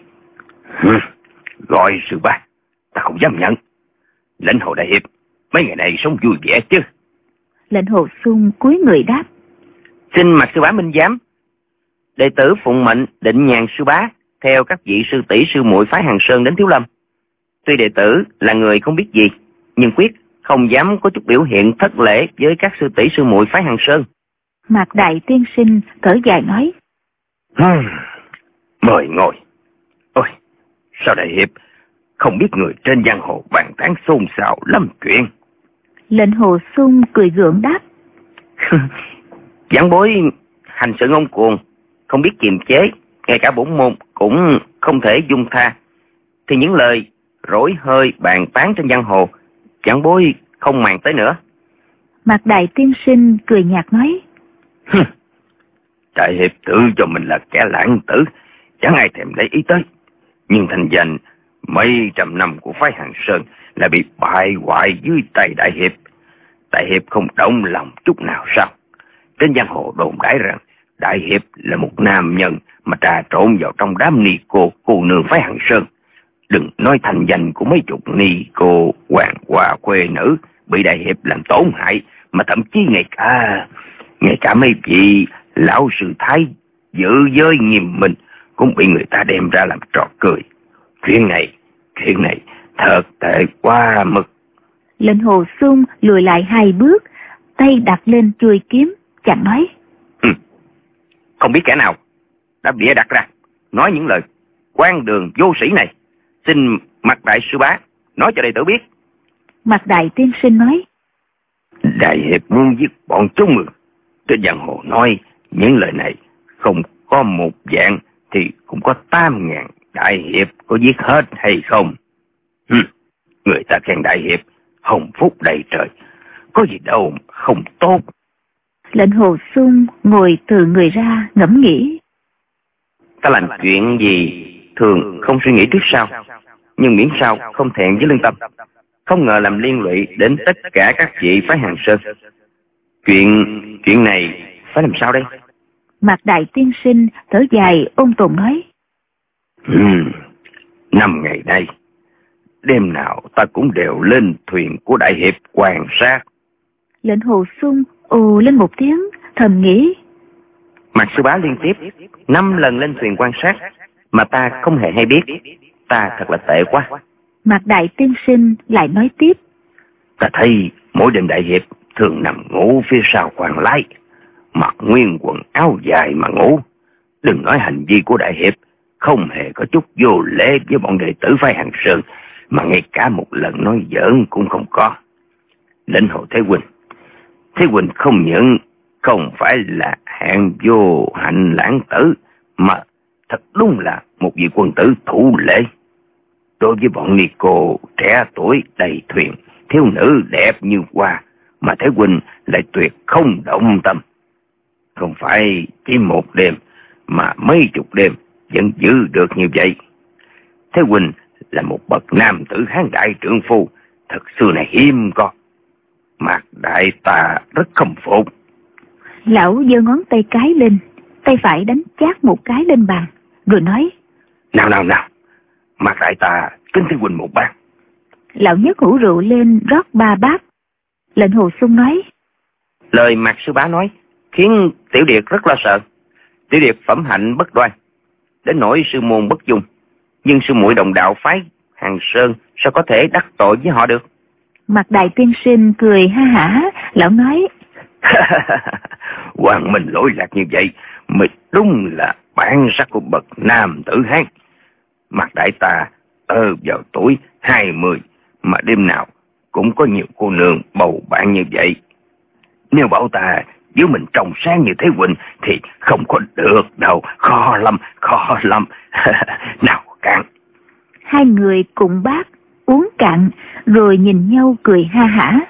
Gọi sư bá ta không dám nhận. Lệnh Hồ đại hiệp mấy ngày này sống vui vẻ chứ? Lệnh Hồ Xuân cúi người đáp, Xin Mạc sư bá minh giám. Đệ tử phụng mệnh Định Nhàn sư bá theo các vị sư tỷ sư muội phái Hàng Sơn đến Thiếu Lâm. Tuy đệ tử là người không biết gì, nhưng quyết không dám có chút biểu hiện thất lễ với các sư tỷ sư muội phái Hàng Sơn. Mạc Đại Tiên Sinh thở dài nói, Mời ngồi. Ôi, sao đại hiệp không biết người trên giang hồ bàn tán xôn xao lắm chuyện? Lệnh Hồ Xuân cười gượng đáp, Giảng bối hành sự ngông cuồng, không biết kiềm chế, ngay cả bổn môn cũng không thể dung tha. Thì những lời rối hơi bàn tán trên giang hồ, giảng bối không màng tới nữa. Mạc Đại Tiên Sinh cười nhạt nói, Đại hiệp tự cho mình là kẻ lãng tử, chẳng ai thèm để ý tới. Nhưng thành danh mấy trăm năm của phái Hàng Sơn là bị bại hoại dưới tay đại hiệp. Đại hiệp không động lòng chút nào sao? Trên giang hồ đồn đãi rằng đại hiệp là một nam nhân mà trà trộn vào trong đám ni cô nương phái Hàng Sơn. Đừng nói thành danh của mấy chục ni cô hoàng hoa khuê nữ bị đại hiệp làm tổn hại, mà thậm chí ngay cả mấy vị lão sư thái giữ giới nghiêm minh cũng bị người ta đem ra làm trò cười. Chuyện này thật tệ quá mực. Lệnh Hồ Xuân lùi lại hai bước, tay đặt lên chuôi kiếm, chàng nói, Không biết kẻ nào đã bịa đặt ra nói những lời quan đường vô sĩ này. Xin Mạc đại sư bá nói cho đệ tử biết. Mạc Đại Tiên Sinh nói, Đại hiệp muốn giết bọn chúng người. Trên giang hồ nói những lời này không có một dạng thì cũng có 8.000. Đại hiệp có giết hết hay không? Người ta khen đại hiệp hồng phúc đầy trời, có gì đâu không tốt. Lệnh Hồ Xuân ngồi từ người ra ngẫm nghĩ. Ta làm chuyện gì thường không suy nghĩ trước sau, nhưng miễn sao không thẹn với lương tâm. Không ngờ làm liên lụy đến tất cả các vị phái Hàng Sơn. Chuyện này phải làm sao đây? Mạc Đại Tiên Sinh thở dài ôn tồn nói, 5 ngày nay đêm nào ta cũng đều lên thuyền của đại hiệp quan sát. Lệnh Hồ Xuân ồ lên một tiếng thầm nghĩ, Mạc sư bá liên tiếp 5 lần lên thuyền quan sát mà ta không hề hay biết. Ta thật là tệ quá. Mạc Đại Tiên Sinh lại nói tiếp, Ta thấy mỗi đêm đại hiệp thường nằm ngủ phía sau khoang lái, mặc nguyên quần áo dài mà ngủ. Đừng nói hành vi của đại hiệp không hề có chút vô lễ với bọn đệ tử phái Hàng Sơn, mà ngay cả một lần nói giỡn cũng không có. Lệnh Hồ Thế Huynh không những không phải là hạng vô hạnh lãng tử, mà thật đúng là một vị quân tử thủ lễ. Đối với bọn ni cô trẻ tuổi đầy thuyền, thiếu nữ đẹp như hoa, mà Thế huynh lại tuyệt không động tâm. Không phải chỉ một đêm, mà mấy chục đêm vẫn giữ được như vậy. Thế huynh là một bậc nam tử hán đại trượng phu, thật xưa này hiếm có. Mạc đại ta rất khâm phục. Lão giơ ngón tay cái lên, tay phải đánh chát một cái lên bàn, rồi nói: Nào, Mạc đại ta kính Thế huynh một bát. Lão nhấc hũ rượu lên rót 3 bát. Lệnh Hồ Xuân nói: Lời Mạc sư bá nói khiến Tiểu Điệt rất lo sợ. Tiểu Điệt phẩm hạnh bất đoan, đến nỗi sư môn bất dung, nhưng sư muội đồng đạo phái Hàng Sơn sao có thể đắc tội với họ được? Mạc đại tiên sinh cười ha hả. Lão nói: Hoàng minh lỗi lạc như vậy mới đúng là bản sắc của bậc nam tử Hán. Mạc đại ta vào tuổi 20 mà đêm nào cũng có nhiều cô nương bầu bạn như vậy. Nếu bảo ta giữ mình trong sáng như Thế huynh thì không có được đâu, khó lắm. Nào cạn. Hai người cùng bát uống cạn, rồi nhìn nhau cười ha hả.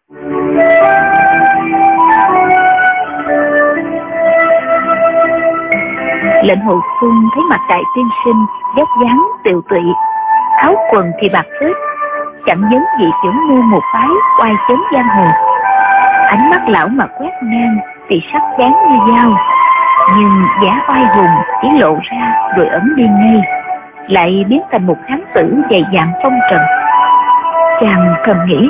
Lệnh Hồ Xuân thấy Mạc đại tiên sinh vóc dáng tiều tụy, áo quần thì bạc phết, chẳng giống vị trưởng môn một phái oai chấn giang hồ. Ánh mắt lão mà quét ngang thì sắc bén như dao, nhưng vẻ oai hùng chỉ lộ ra rồi ẩn đi ngay, lại biến thành một hán tử dày dạn phong trần. Chàng thầm nghĩ: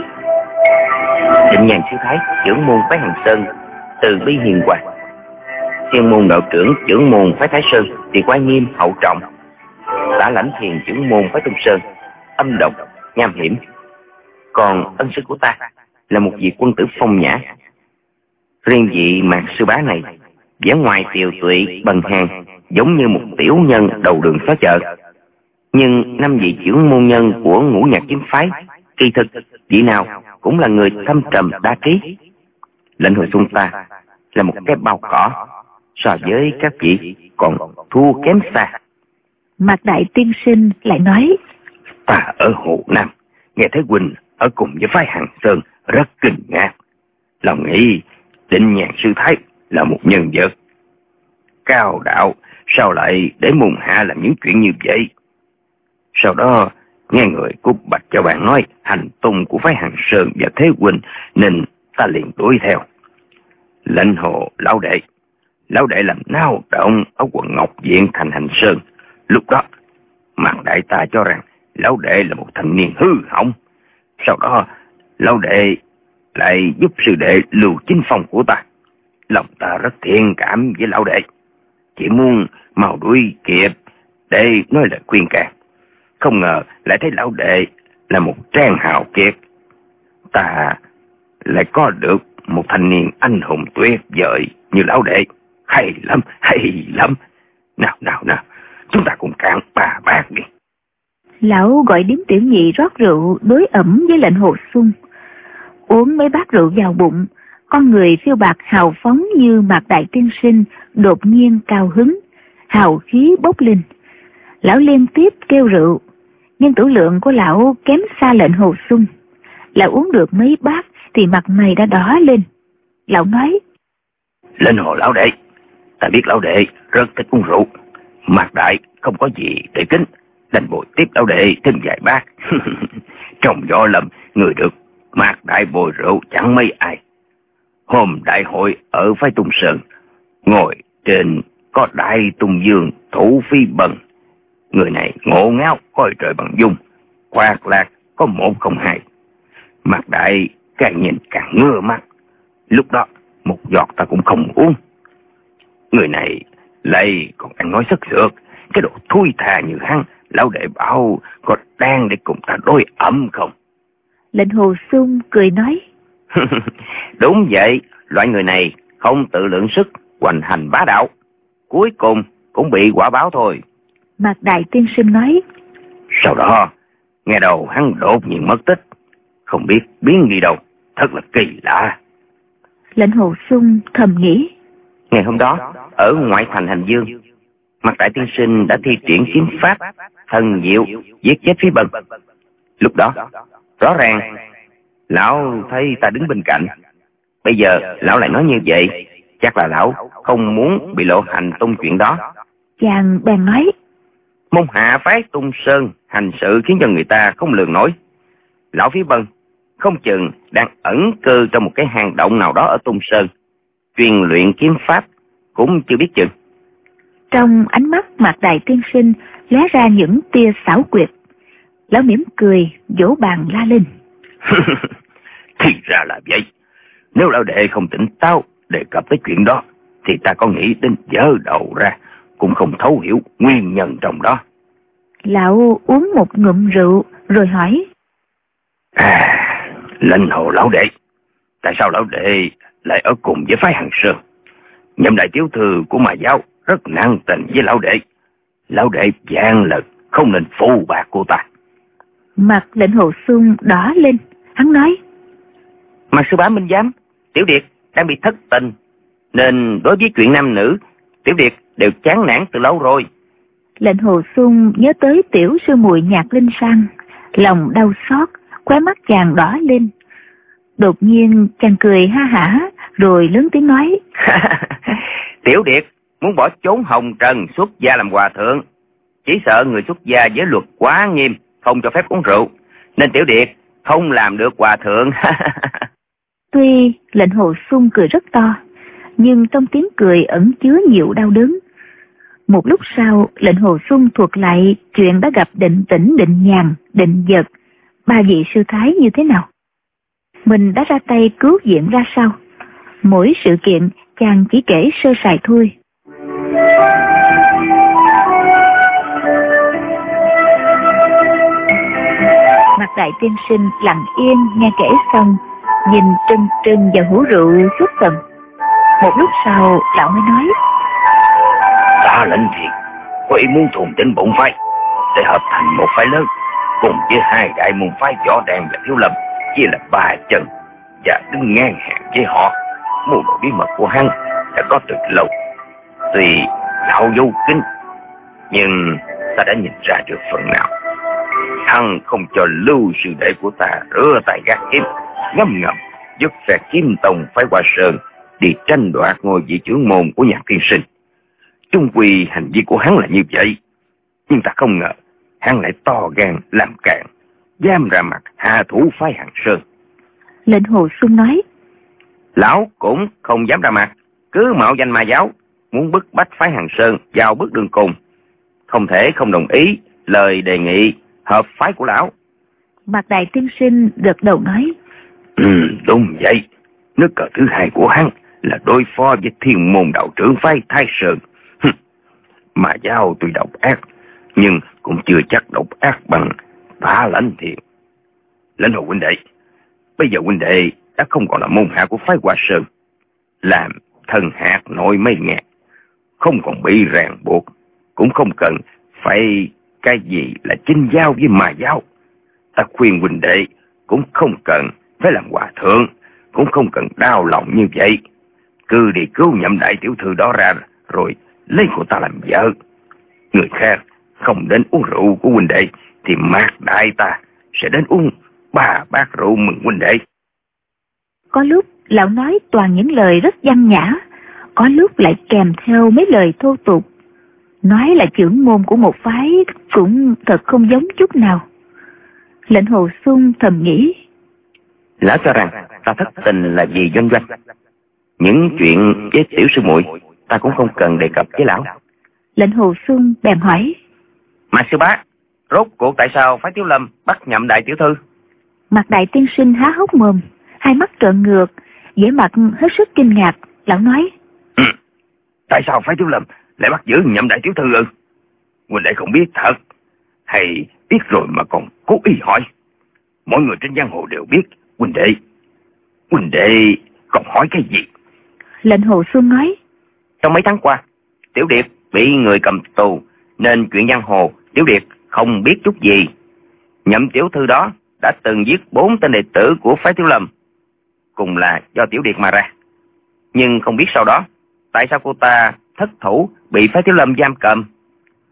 Định Nhàn sư thái trưởng môn phái Hàng Sơn, từ bi hiền hòa. Thiên môn đạo trưởng trưởng môn phái Thái Sơn thì quái nghiêm hậu trọng. Tả Lãnh Thiền trưởng môn phái Trung Sơn, âm độc nham hiểm. Còn ân sư của ta là một vị quân tử phong nhã. Riêng vị Mạc sư bá này, vẻ ngoài tiều tụy bần hàn, giống như một tiểu nhân đầu đường xó chợ. Nhưng 5 vị trưởng môn nhân của Ngũ Nhạc kiếm phái, kỳ thực vị nào cũng là người thâm trầm đa trí. Lệnh Hồ Xuân ta là một cái bao cỏ, so với các vị còn thua kém xa. Mạc đại tiên sinh lại nói: Ta ở Hồ Nam nghe thấy huynh ở cùng với phái Hàng Sơn rất kinh ngạc, lòng nghĩ Định Nhàn sư thái là một nhân vật cao đạo, sao lại để môn hạ làm những chuyện như vậy? Sau đó nghe người của Bạch Châu Bàng nói hành tung của phái Hàng Sơn và Thế huynh, nên ta liền đuổi theo. Lệnh Hồ lão đệ làm náo động ở quận Ngọc Viện thành Hành Sơn. Lúc đó Mạc đại ta cho rằng lão đệ là một thanh niên hư hỏng. Sau đó lão đệ lại giúp sư đệ Lưu Chính Phong của ta. Lòng ta rất thiện cảm với lão đệ, chỉ muốn mau đuổi kịp để nói lời khuyên can. Không ngờ lại thấy lão đệ là một trang hào kiệt. Ta lại có được một thanh niên anh hùng tuyệt vời như lão đệ. Hay lắm. Nào, chúng ta cùng cạn 3 bát đi. Lão gọi điếm tiểu nhị rót rượu đối ẩm với Lệnh Hồ Xuân. Uống mấy bát rượu vào bụng, con người phiêu bạc hào phóng như Mạc đại tiên sinh đột nhiên cao hứng, hào khí bốc lên. Lão liên tiếp kêu rượu, nhưng tử lượng của lão kém xa Lệnh Hồ Xuân. Lão uống được mấy bát thì mặt mày đã đỏ lên. Lão nói: Lệnh Hồ lão đệ, ta biết lão đệ rất thích uống rượu. Mạc đại không có gì để kính, đành bồi tiếp lão đệ thêm vài bát. Trong võ lâm, người được Mạc đại bồi rượu chẳng mấy ai. Hôm đại hội ở phái Tung Sơn, ngồi trên có Đại Tung Dương Thủ Phi Bần. Người này ngộ ngáo coi trời bằng dung, khoác lạc có 102. Mạc đại càng nhìn càng ngơ mắt. Lúc đó một giọt ta cũng không uống. Người này lại còn ăn nói sức sược, cái đồ thui thà như hắn. Lão đệ bảo có đang để cùng ta đối ẩm không? Lệnh Hồ Xuân cười nói: Đúng vậy, loại người này không tự lượng sức, hoành hành bá đạo, cuối cùng cũng bị quả báo thôi. Mạc đại tiên sinh nói: Sau đó nghe đầu hắn đột nhiên mất tích, không biết biến đi đâu, thật là kỳ lạ. Lệnh Hồ Xuân thầm nghĩ: Ngày hôm đó ở ngoại thành Hành Dương, Mặt Đại tiên sinh đã thi triển kiếm pháp thần diệu giết chết Phí Bân. Lúc đó rõ ràng lão thấy ta đứng bên cạnh. Bây giờ lão lại nói như vậy, chắc là lão không muốn bị lộ hành tung chuyện đó. Chàng bèn nói: Môn hạ phái Tung Sơn hành sự khiến cho người ta không lường nổi. Lão Phí Bân không chừng đang ẩn cư trong một cái hang động nào đó ở Tung Sơn, truyền luyện kiếm pháp cũng chưa biết chừng. Trong ánh mắt Mạc Đại tiên sinh lóe ra những tia xảo quyệt. Lão mỉm cười vỗ bàn la lên: Thì ra là vậy. Nếu lão đệ không tỉnh táo đề cập tới chuyện đó, thì ta có nghĩ đến dở đầu ra cũng không thấu hiểu nguyên nhân trong đó. Lão uống một ngụm rượu rồi hỏi: Lệnh Hồ lão đệ, tại sao lão đệ lại ở cùng với phái Hằng Sơn? Nhậm đại tiểu thư của Mà Giáo rất năng tình với lão đệ. Lão đệ vạn lần không nên phù bạc cô ta. Mặt Lệnh Hồ Xuân đỏ lên, hắn nói: Mà sư bá minh giám, Tiểu Điệt đang bị thất tình, nên đối với chuyện nam nữ, Tiểu Điệt đều chán nản từ lâu rồi. Lệnh Hồ Xuân nhớ tới tiểu sư muội Nhạc Linh Sang, lòng đau xót, khóe mắt chàng đỏ lên. Đột nhiên chàng cười ha hả, rồi lớn tiếng nói: Tiểu Điệt muốn bỏ trốn hồng trần xuất gia làm hòa thượng, chỉ sợ người xuất gia giới luật quá nghiêm, không cho phép uống rượu, nên Tiểu Điệt không làm được hòa thượng. Tuy Lệnh Hồ Xuân cười rất to, nhưng trong tiếng cười ẩn chứa nhiều đau đớn. Một lúc sau, Lệnh Hồ Xuân thuật lại chuyện đã gặp Định Tĩnh, Định Nhàn, Định Dật, ba vị sư thái như thế nào. Mình đã ra tay cứu viện ra sao. Mỗi sự kiện chàng chỉ kể sơ sài thôi. Mặt Đại tiên sinh lặng yên nghe kể xong, nhìn trân trân vào hũ rượu suốt tầng. Một lúc sau lão mới nói: Ta Lệnh Thiện có ý muốn thuần tính bổn phái để hợp thành một phái lớn, cùng với hai đại môn phái Võ Đàn và Thiếu Lâm chia là ba chân, và đứng ngang hàng với họ. Mưu đồ bí mật của hắn đã có từ lâu. Tuy lão vô kính, nhưng ta đã nhìn ra được phần nào. Hắn không cho lưu sư đệ của ta rửa tay gác kiếm, ngâm ngầm giúp phe Kiếm Tông phái Hoa Sơn đi tranh đoạt ngôi vị trưởng môn của Nhạc tiên sinh. Trung quy hành vi của hắn là như vậy, nhưng ta không ngờ hắn lại to gan làm càn, dám ra mặt hạ thủ phái Hằng Sơn. Lệnh Hồ Xuân nói: Lão cũng không dám ra mặt, cứ mạo danh Ma Giáo, muốn bức bách phái Hằng Sơn vào bước đường cùng, không thể không đồng ý lời đề nghị hợp phái của lão. Mạc Đại tiên sinh gật đầu nói: Đúng vậy. Nước cờ thứ hai của hắn là đối phó với Thiên Môn đạo trưởng phái Thái Sơn. Ma Giáo tuy độc ác, nhưng cũng chưa chắc độc ác bằng Ta Lệnh Thiện. Lệnh Hồ huynh đệ, bây giờ huynh đệ đã không còn là môn hạ của phái Hoa Sơn, làm thần hạt nội mây ngàn, không còn bị ràng buộc, cũng không cần phải cái gì là chinh giao với Ma Giáo. Ta khuyên huynh đệ cũng không cần phải làm hòa thượng, cũng không cần đau lòng như vậy. Cứ đi cứu Nhậm đại tiểu thư đó ra, rồi lấy cô ta làm vợ. Người khác không đến uống rượu của huynh đệ, thì Mạc đại ta sẽ đến uống 3 bát rượu mừng huynh đệ. Có lúc lão nói toàn những lời rất văn nhã, có lúc lại kèm theo mấy lời thô tục. Nói là trưởng môn của một phái cũng thật không giống chút nào. Lệnh Hồ Xuân thầm nghĩ: Lão cho rằng ta thất tình là vì doanh doanh. Những chuyện với tiểu sư muội ta cũng không cần đề cập với lão. Lệnh Hồ Xuân bèn hỏi: Mà sư bá, rốt cuộc tại sao phái Thiếu Lâm bắt Nhậm đại tiểu thư? Mạc Đại tiên sinh há hốc mồm, hai mắt trợn ngược, vẻ mặt hết sức kinh ngạc. Lão nói: Tại sao phái Thiếu Lâm lại bắt giữ Nhậm đại tiểu thư ư? Huynh đệ không biết thật, hay biết rồi mà còn cố ý hỏi? Mọi người trên giang hồ đều biết. Huynh đệ còn hỏi cái gì? Lệnh Hồ Xuân nói: Trong mấy tháng qua, Tiểu Điệp bị người cầm tù, nên chuyện giang hồ Tiểu Điệp không biết chút gì. Nhậm tiểu thư đó đã từng giết 4 tên đệ tử của phái Thiếu Lâm, cùng là do Tiểu Điệp mà ra. Nhưng không biết sau đó tại sao cô ta thất thủ bị phái Thiếu Lâm giam cầm,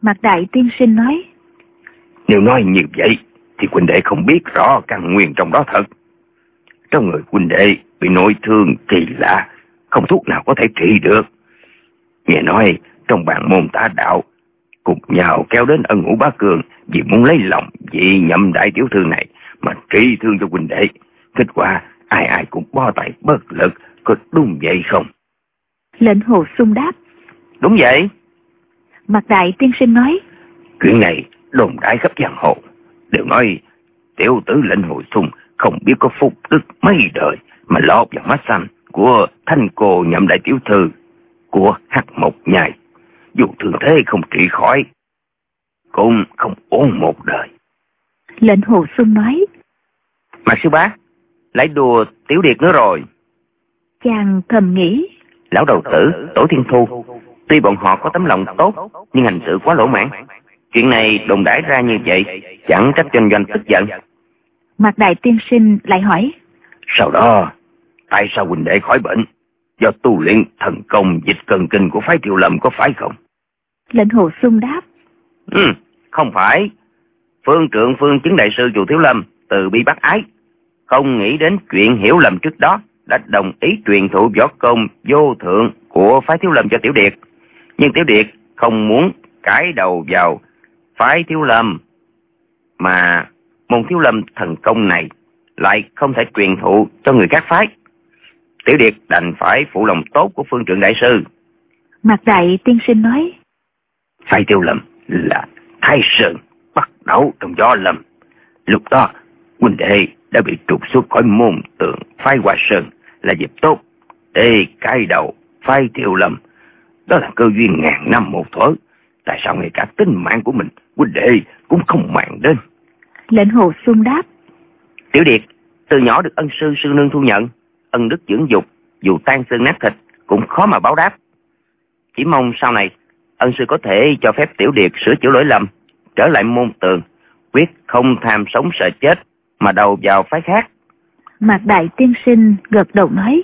Mạc Đại tiên sinh nói: Nếu nói như vậy thì huynh đệ không biết rõ căn nguyên trong đó thật. Trong người huynh đệ bị nội thương kỳ lạ, không thuốc nào có thể trị được. Nghe nói trong bàn môn tả đạo cùng nhau kéo đến Ân Ngũ Bá Cường vì muốn lấy lòng vị Nhậm đại tiểu thư này mà trị thương cho huynh đệ. Kết quả ai ai cũng bó tay bất lực, có đúng vậy không? Lệnh Hồ Xuân đáp: Đúng vậy. Mạc Đại tiên sinh nói: Chuyện này đồn đại khắp giang hồ, đều nói tiểu tử Lệnh Hồ Xuân không biết có phúc đức mấy đời mà lọt vào mắt xanh của thanh cô Nhậm đại tiểu thư của Hắc Mộc Nhai, dù thương thế không trị khỏi cũng không ổn một đời. Lệnh Hồ Xuân nói: Mạc sư bá lại đùa Tiểu Điệt nữa rồi. Chàng thầm nghĩ: Lão đầu tử Tổ Thiên Thu, tuy bọn họ có tấm lòng tốt nhưng hành sự quá lỗ mãn. Chuyện này đồn đãi ra như vậy, chẳng trách Doanh Doanh tức giận. Mạc Đại tiên sinh lại hỏi: Sau đó tại sao huynh đệ khỏi bệnh? Do tu luyện thần công dịch cân kinh của phái Thiệu Lâm có phải không? Lệnh Hồ Xuân đáp: Không phải. Phương trượng Phương chứng đại sư chùa Thiếu Lâm từ bi bác ái, không nghĩ đến chuyện hiểu lầm trước đó, đã đồng ý truyền thụ võ công vô thượng của phái Thiếu Lâm cho Tiểu Điệt. Nhưng Tiểu Điệt không muốn cải đầu vào phái Thiếu Lâm, mà môn Thiếu Lâm thần công này lại không thể truyền thụ cho người khác phái. Tiểu Điệt đành phải phụ lòng tốt của Phương trượng đại sư. Mạc Đại tiên sinh nói: Phái Thiếu Lâm là Thái Sơn bắt đầu trong gió lâm. Lúc đó huynh đệ đã bị trục xuất khỏi môn tượng phái Hoa Sơn, là dịp tốt để cải đầu phái Thiệu Lâm. Đó là cơ duyên ngàn năm một thuở. Tại sao ngay cả tính mạng của mình huynh đệ cũng không màng đến? Lệnh Hồ Xuân đáp: Tiểu Điệt từ nhỏ được ân sư sư nương thu nhận, ân đức dưỡng dục, dù tan xương nát thịt cũng khó mà báo đáp. Chỉ mong sau này ân sư có thể cho phép Tiểu Điệt sửa chữa lỗi lầm, trở lại môn tường, quyết không tham sống sợ chết mà đầu vào phái khác. Mạc Đại tiên sinh gật đầu nói: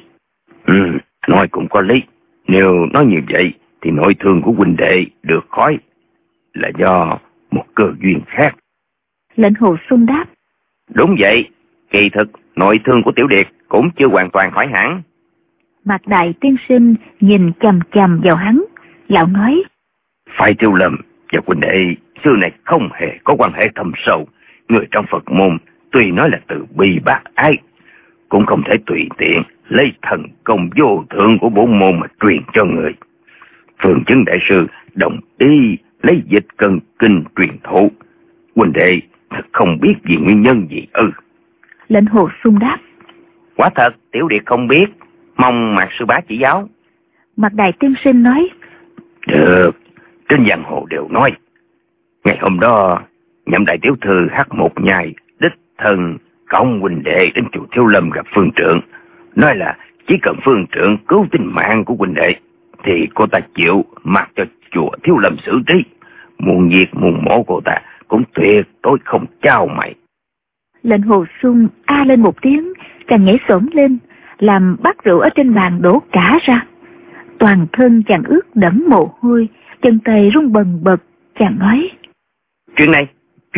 Nói cũng có lý. Nếu nói như vậy thì nội thương của huynh đệ được khỏi là do một cơ duyên khác. Lệnh Hồ Xuân đáp: Đúng vậy. Kỳ thực nội thương của Tiểu Điệt cũng chưa hoàn toàn khỏi hẳn. Mạc Đại tiên sinh nhìn chằm chằm vào hắn, lão nói: Phái Thiệu Lâm và huynh đệ xưa này không hề có quan hệ thâm sâu. Người trong Phật môn tuy nói là từ bi bác ái, cũng không thể tùy tiện lấy thần công vô thượng của bổn môn mà truyền cho người. Phương chứng đại sư đồng ý lấy dịch cân kinh truyền thụ. Huynh đệ thật không biết vì nguyên nhân gì ư? Lệnh Hồ Xuân đáp: Quả thật Tiểu Điệt không biết, mong Mạc sư bá chỉ giáo. Mạc Đại tiên sinh nói: Được. Trên giang hồ đều nói ngày hôm đó Nhậm đại tiểu thư Hắc Mộc Nhai đích thân cõng huynh đệ đến chùa Thiếu Lâm gặp Phương trượng, nói là chỉ cần Phương trượng cứu tính mạng của huynh đệ thì cô ta chịu mặc cho chùa Thiếu Lâm xử trí, muôn diệt muôn mổ cô ta cũng tuyệt đối không trao mày. Lệnh Hồ Xuân a lên một tiếng, chàng nhảy xổm lên, làm bát rượu ở trên bàn đổ cả ra. Toàn thân chàng ướt đẫm mồ hôi, chân tay run bần bật. Chàng nói: Chuyện này.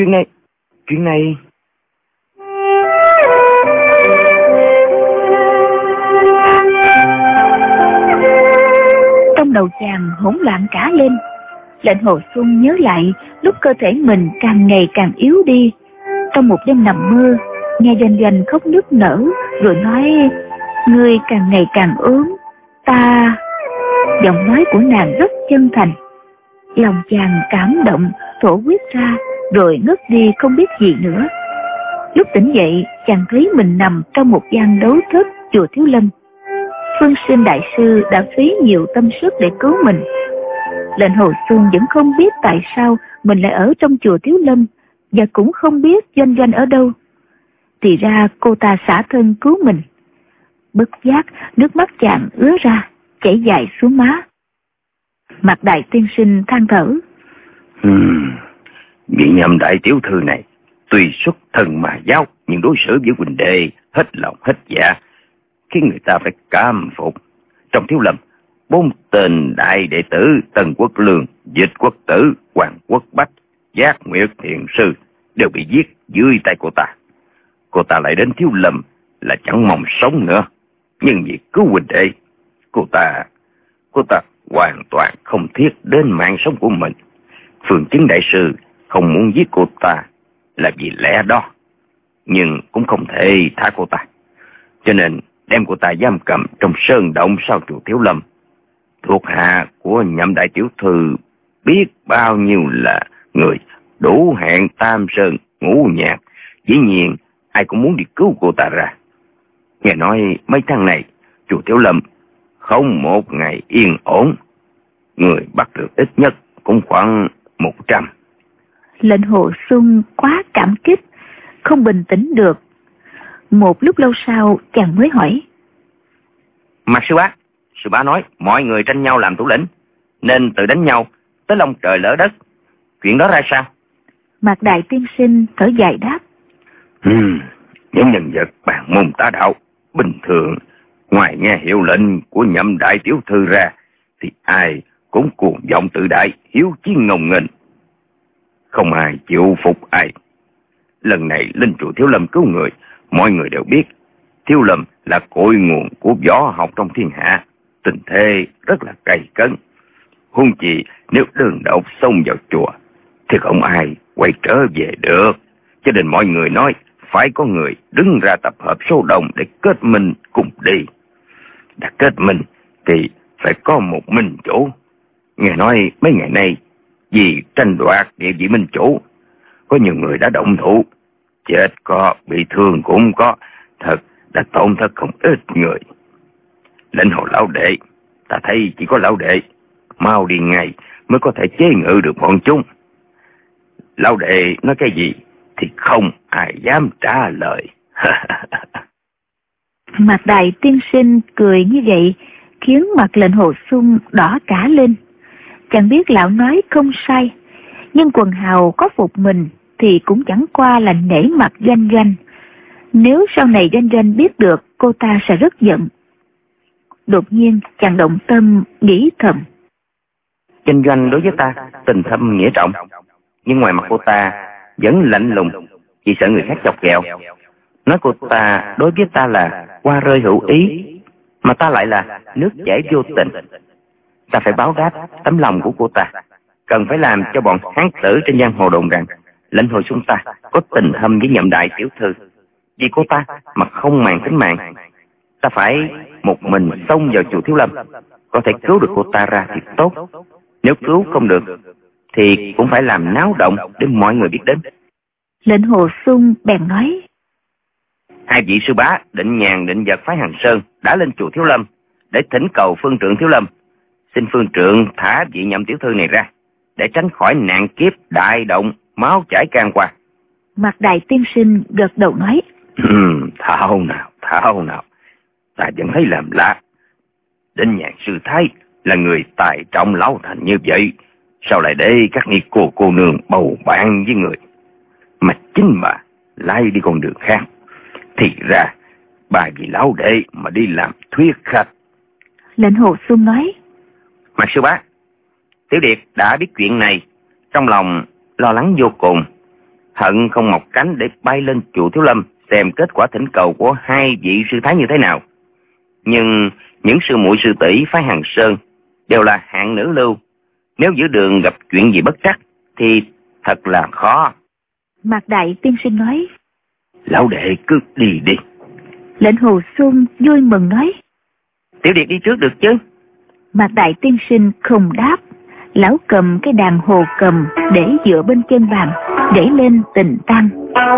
Trong đầu chàng hỗn loạn cả lên. Lệnh Hồ Xuân nhớ lại lúc cơ thể mình càng ngày càng yếu đi. Trong một đêm nằm mơ, nghe Doanh Doanh khóc nức nở, rồi nói: Ngươi càng ngày càng ốm, ta... Giọng nói của nàng rất chân thành. Lòng chàng cảm động, thổ huyết ra, rồi ngất đi không biết gì nữa. Lúc tỉnh dậy, chàng thấy mình nằm trong một gian đấu thất chùa Thiếu Lâm. Phương Sinh đại sư đã phí nhiều tâm sức để cứu mình. Lệnh Hồ Xuân vẫn không biết tại sao mình lại ở trong chùa Thiếu Lâm, và cũng không biết Doanh Doanh ở đâu. Thì ra cô ta xả thân cứu mình. Bất giác nước mắt chàng ứa ra, chảy dài xuống má. Mạc Đại tiên sinh than thở: Vị Nhậm đại tiểu thư này tuy xuất thân mà giáo, nhưng đối xử với huynh đệ hết lòng hết dạ, khiến người ta phải cam phục. Trong Thiếu Lâm 4 tên đại đệ tử Tân Quốc Lương, Dịch Quốc Tử, Hoàng Quốc Bách, Giác Nguyệt Thiền Sư đều bị giết dưới tay cô ta. Cô ta lại đến Thiếu Lâm là chẳng mong sống nữa, nhưng vì cứu huynh đệ, cô ta hoàn toàn không thiết đến mạng sống của mình. Phương Chứng đại sư không muốn giết cô ta là vì lẽ đó, nhưng cũng không thể tha cô ta, cho nên đem cô ta giam cầm trong sơn động sau chùa Thiếu Lâm. Thuộc hạ của Nhậm đại tiểu thư biết bao nhiêu là người đủ hẹn tam sơn ngũ nhạc, dĩ nhiên ai cũng muốn đi cứu cô ta ra. Nghe nói mấy tháng này chùa Thiếu Lâm không một ngày yên ổn, người bắt được ít nhất cũng khoảng 100. Lệnh Hồ Xuân quá cảm kích, không bình tĩnh được. Một lúc lâu sau chàng mới hỏi: Mạc sư bá nói mọi người tranh nhau làm thủ lĩnh, nên tự đánh nhau tới long trời lỡ đất, chuyện đó ra sao? Mạc Đại tiên sinh thở dài đáp: Những nhân vật bàn môn tà đạo bình thường, ngoài nghe hiệu lệnh của Nhậm đại tiểu thư ra thì ai cũng cuồng vọng tự đại, hiếu chiến ngông nghênh, không ai chịu phục ai. Lần này lên chùa Thiếu Lâm cứu người, mọi người đều biết Thiếu Lâm là cội nguồn của võ học trong thiên hạ, tình thế rất là gay cấn. Huống chi nếu đơn độc xông vào chùa thì không ai quay trở về được, cho nên mọi người nói phải có người đứng ra tập hợp số đông để kết minh cùng đi. Đã kết minh thì phải có một minh chủ. Nghe nói mấy ngày nay vì tranh đoạt địa vị minh chủ, có nhiều người đã động thủ, chết có, bị thương cũng có, thật đã tổn thất không ít người. Lệnh Hồ lão đệ, ta thấy chỉ có lão đệ mau đi ngay mới có thể chế ngự được bọn chúng. Lão đệ nói cái gì thì không ai dám trả lời. Mạc Đại tiên sinh cười như vậy khiến mặt Lệnh Hồ Xuân đỏ cả lên. Chẳng biết lão nói không sai, nhưng quần hào có phục mình thì cũng chẳng qua là nể mặt Doanh Doanh. Nếu sau này Doanh Doanh biết được, cô ta sẽ rất giận. Đột nhiên chàng động tâm nghĩ thầm: Doanh Doanh đối với ta tình thâm nghĩa trọng, nhưng ngoài mặt cô ta vẫn lạnh lùng vì sợ người khác chọc ghẹo. Nói cô ta đối với ta là hoa rơi hữu ý, mà ta lại là nước chảy vô tình. Ta phải báo đáp tấm lòng của cô ta, cần phải làm cho bọn hán tử trên giang hồ đồn rằng Lệnh Hồ Xuân ta có tình thâm với Nhậm đại tiểu thư. Vì cô ta mà không màng tính mạng, ta phải một mình xông vào chùa Thiếu Lâm. Có thể cứu được cô ta ra thì tốt, nếu cứu không được thì cũng phải làm náo động để mọi người biết đến. Lệnh Hồ Xuân bèn nói: Hai vị sư bá Định Nhàn, Định Vật phái Hằng Sơn đã lên chùa Thiếu Lâm để thỉnh cầu phương trượng Thiếu Lâm, xin phương trượng thả vị Nhậm tiểu thư này ra để tránh khỏi nạn kiếp đại động, máu chảy can qua. Mạc Đại tiên sinh gật đầu nói: Thảo nào, ta vẫn thấy làm lạ. Định Nhàn sư thái là người tài trọng lão thành như vậy, sao lại để các nghi cô nương bầu bạn với người, mà chính bà lại đi con đường khác? Thì ra bà vì lão đệ mà đi làm thuyết khách. Lệnh Hồ Xuân nói: Mạc sư bá, Tiểu Điệt đã biết chuyện này, trong lòng lo lắng vô cùng, hận không mọc cánh để bay lên chùa Thiếu Lâm xem kết quả thỉnh cầu của hai vị sư thái như thế nào. Nhưng những sư muội sư tỷ phái Hằng Sơn đều là hạng nữ lưu, nếu giữa đường gặp chuyện gì bất trắc thì thật là khó. Mạc Đại tiên sinh nói: Lão đệ cứ đi đi. Lệnh Hồ Xuân vui mừng nói: Tiểu Điệt đi trước được chứ? Mạc Đại tiên sinh không đáp. Lão cầm cái đàn hồ cầm để dựa bên chân bàn, gảy lên tình tang.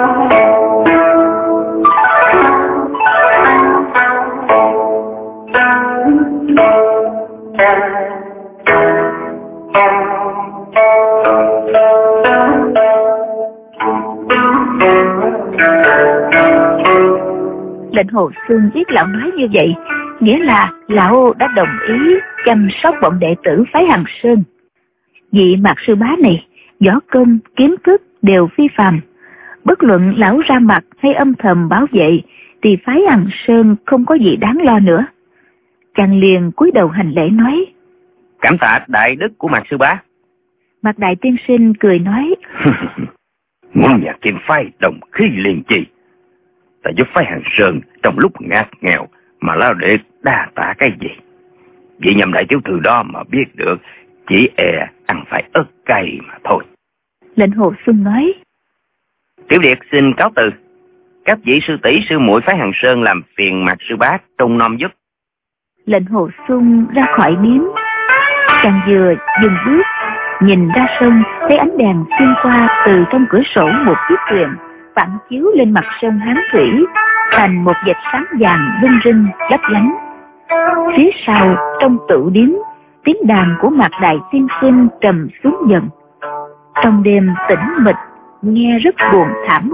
Lệnh Hồ Xuân biết lão nói như vậy, nghĩa là lão đã đồng ý chăm sóc bọn đệ tử phái Hằng Sơn. Vị Mạc sư bá này võ công kiến thức đều phi phàm, bất luận lão ra mặt hay âm thầm bảo vệ thì phái Hằng Sơn không có gì đáng lo nữa. Chàng liền cúi đầu hành lễ nói: Cảm tạ đại đức của Mạc sư bá. Mạc đại tiên sinh cười nói: Muốn nhà Kim phái đồng khí liên trì, ta giúp phái Hàng Sơn trong lúc ngặt nghèo mà lao đệ đa tạ cái gì? Vị nhầm đại tiểu thư đó mà biết được, chỉ e ăn phải ớt cay mà thôi. Lệnh Hồ Xuân nói: Tiểu điệt xin cáo từ. Các vị sư tỷ sư muội phái Hàng Sơn làm phiền Mạc sư bá trông nom giúp. Lệnh Hồ Xuân ra khỏi điếm. Chàng vừa dừng bước, nhìn ra sông, thấy ánh đèn xuyên qua từ trong cửa sổ một chiếc thuyền phản chiếu lên mặt sông Hán Thủy thành một vệt sáng vàng rưng rưng lấp lánh. Phía sau trong tửu điếm, tiếng đàn của Mạc đại tiên sinh trầm xuống dần. Trong đêm tĩnh mịch, nghe rất buồn thảm.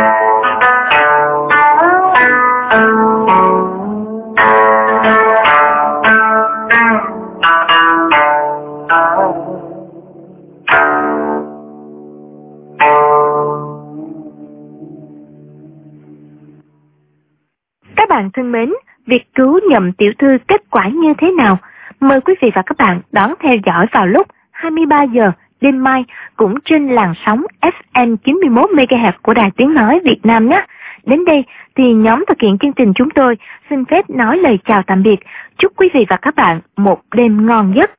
Các bạn thân mến, việc cứu nhậm tiểu thư kết quả như thế nào? Mời quý vị và các bạn đón theo dõi vào lúc 23 giờ đêm mai cũng trên làn sóng FM 91 MHz của Đài Tiếng Nói Việt Nam nhé. Đến đây thì nhóm thực hiện chương trình chúng tôi xin phép nói lời chào tạm biệt. Chúc quý vị và các bạn một đêm ngon giấc.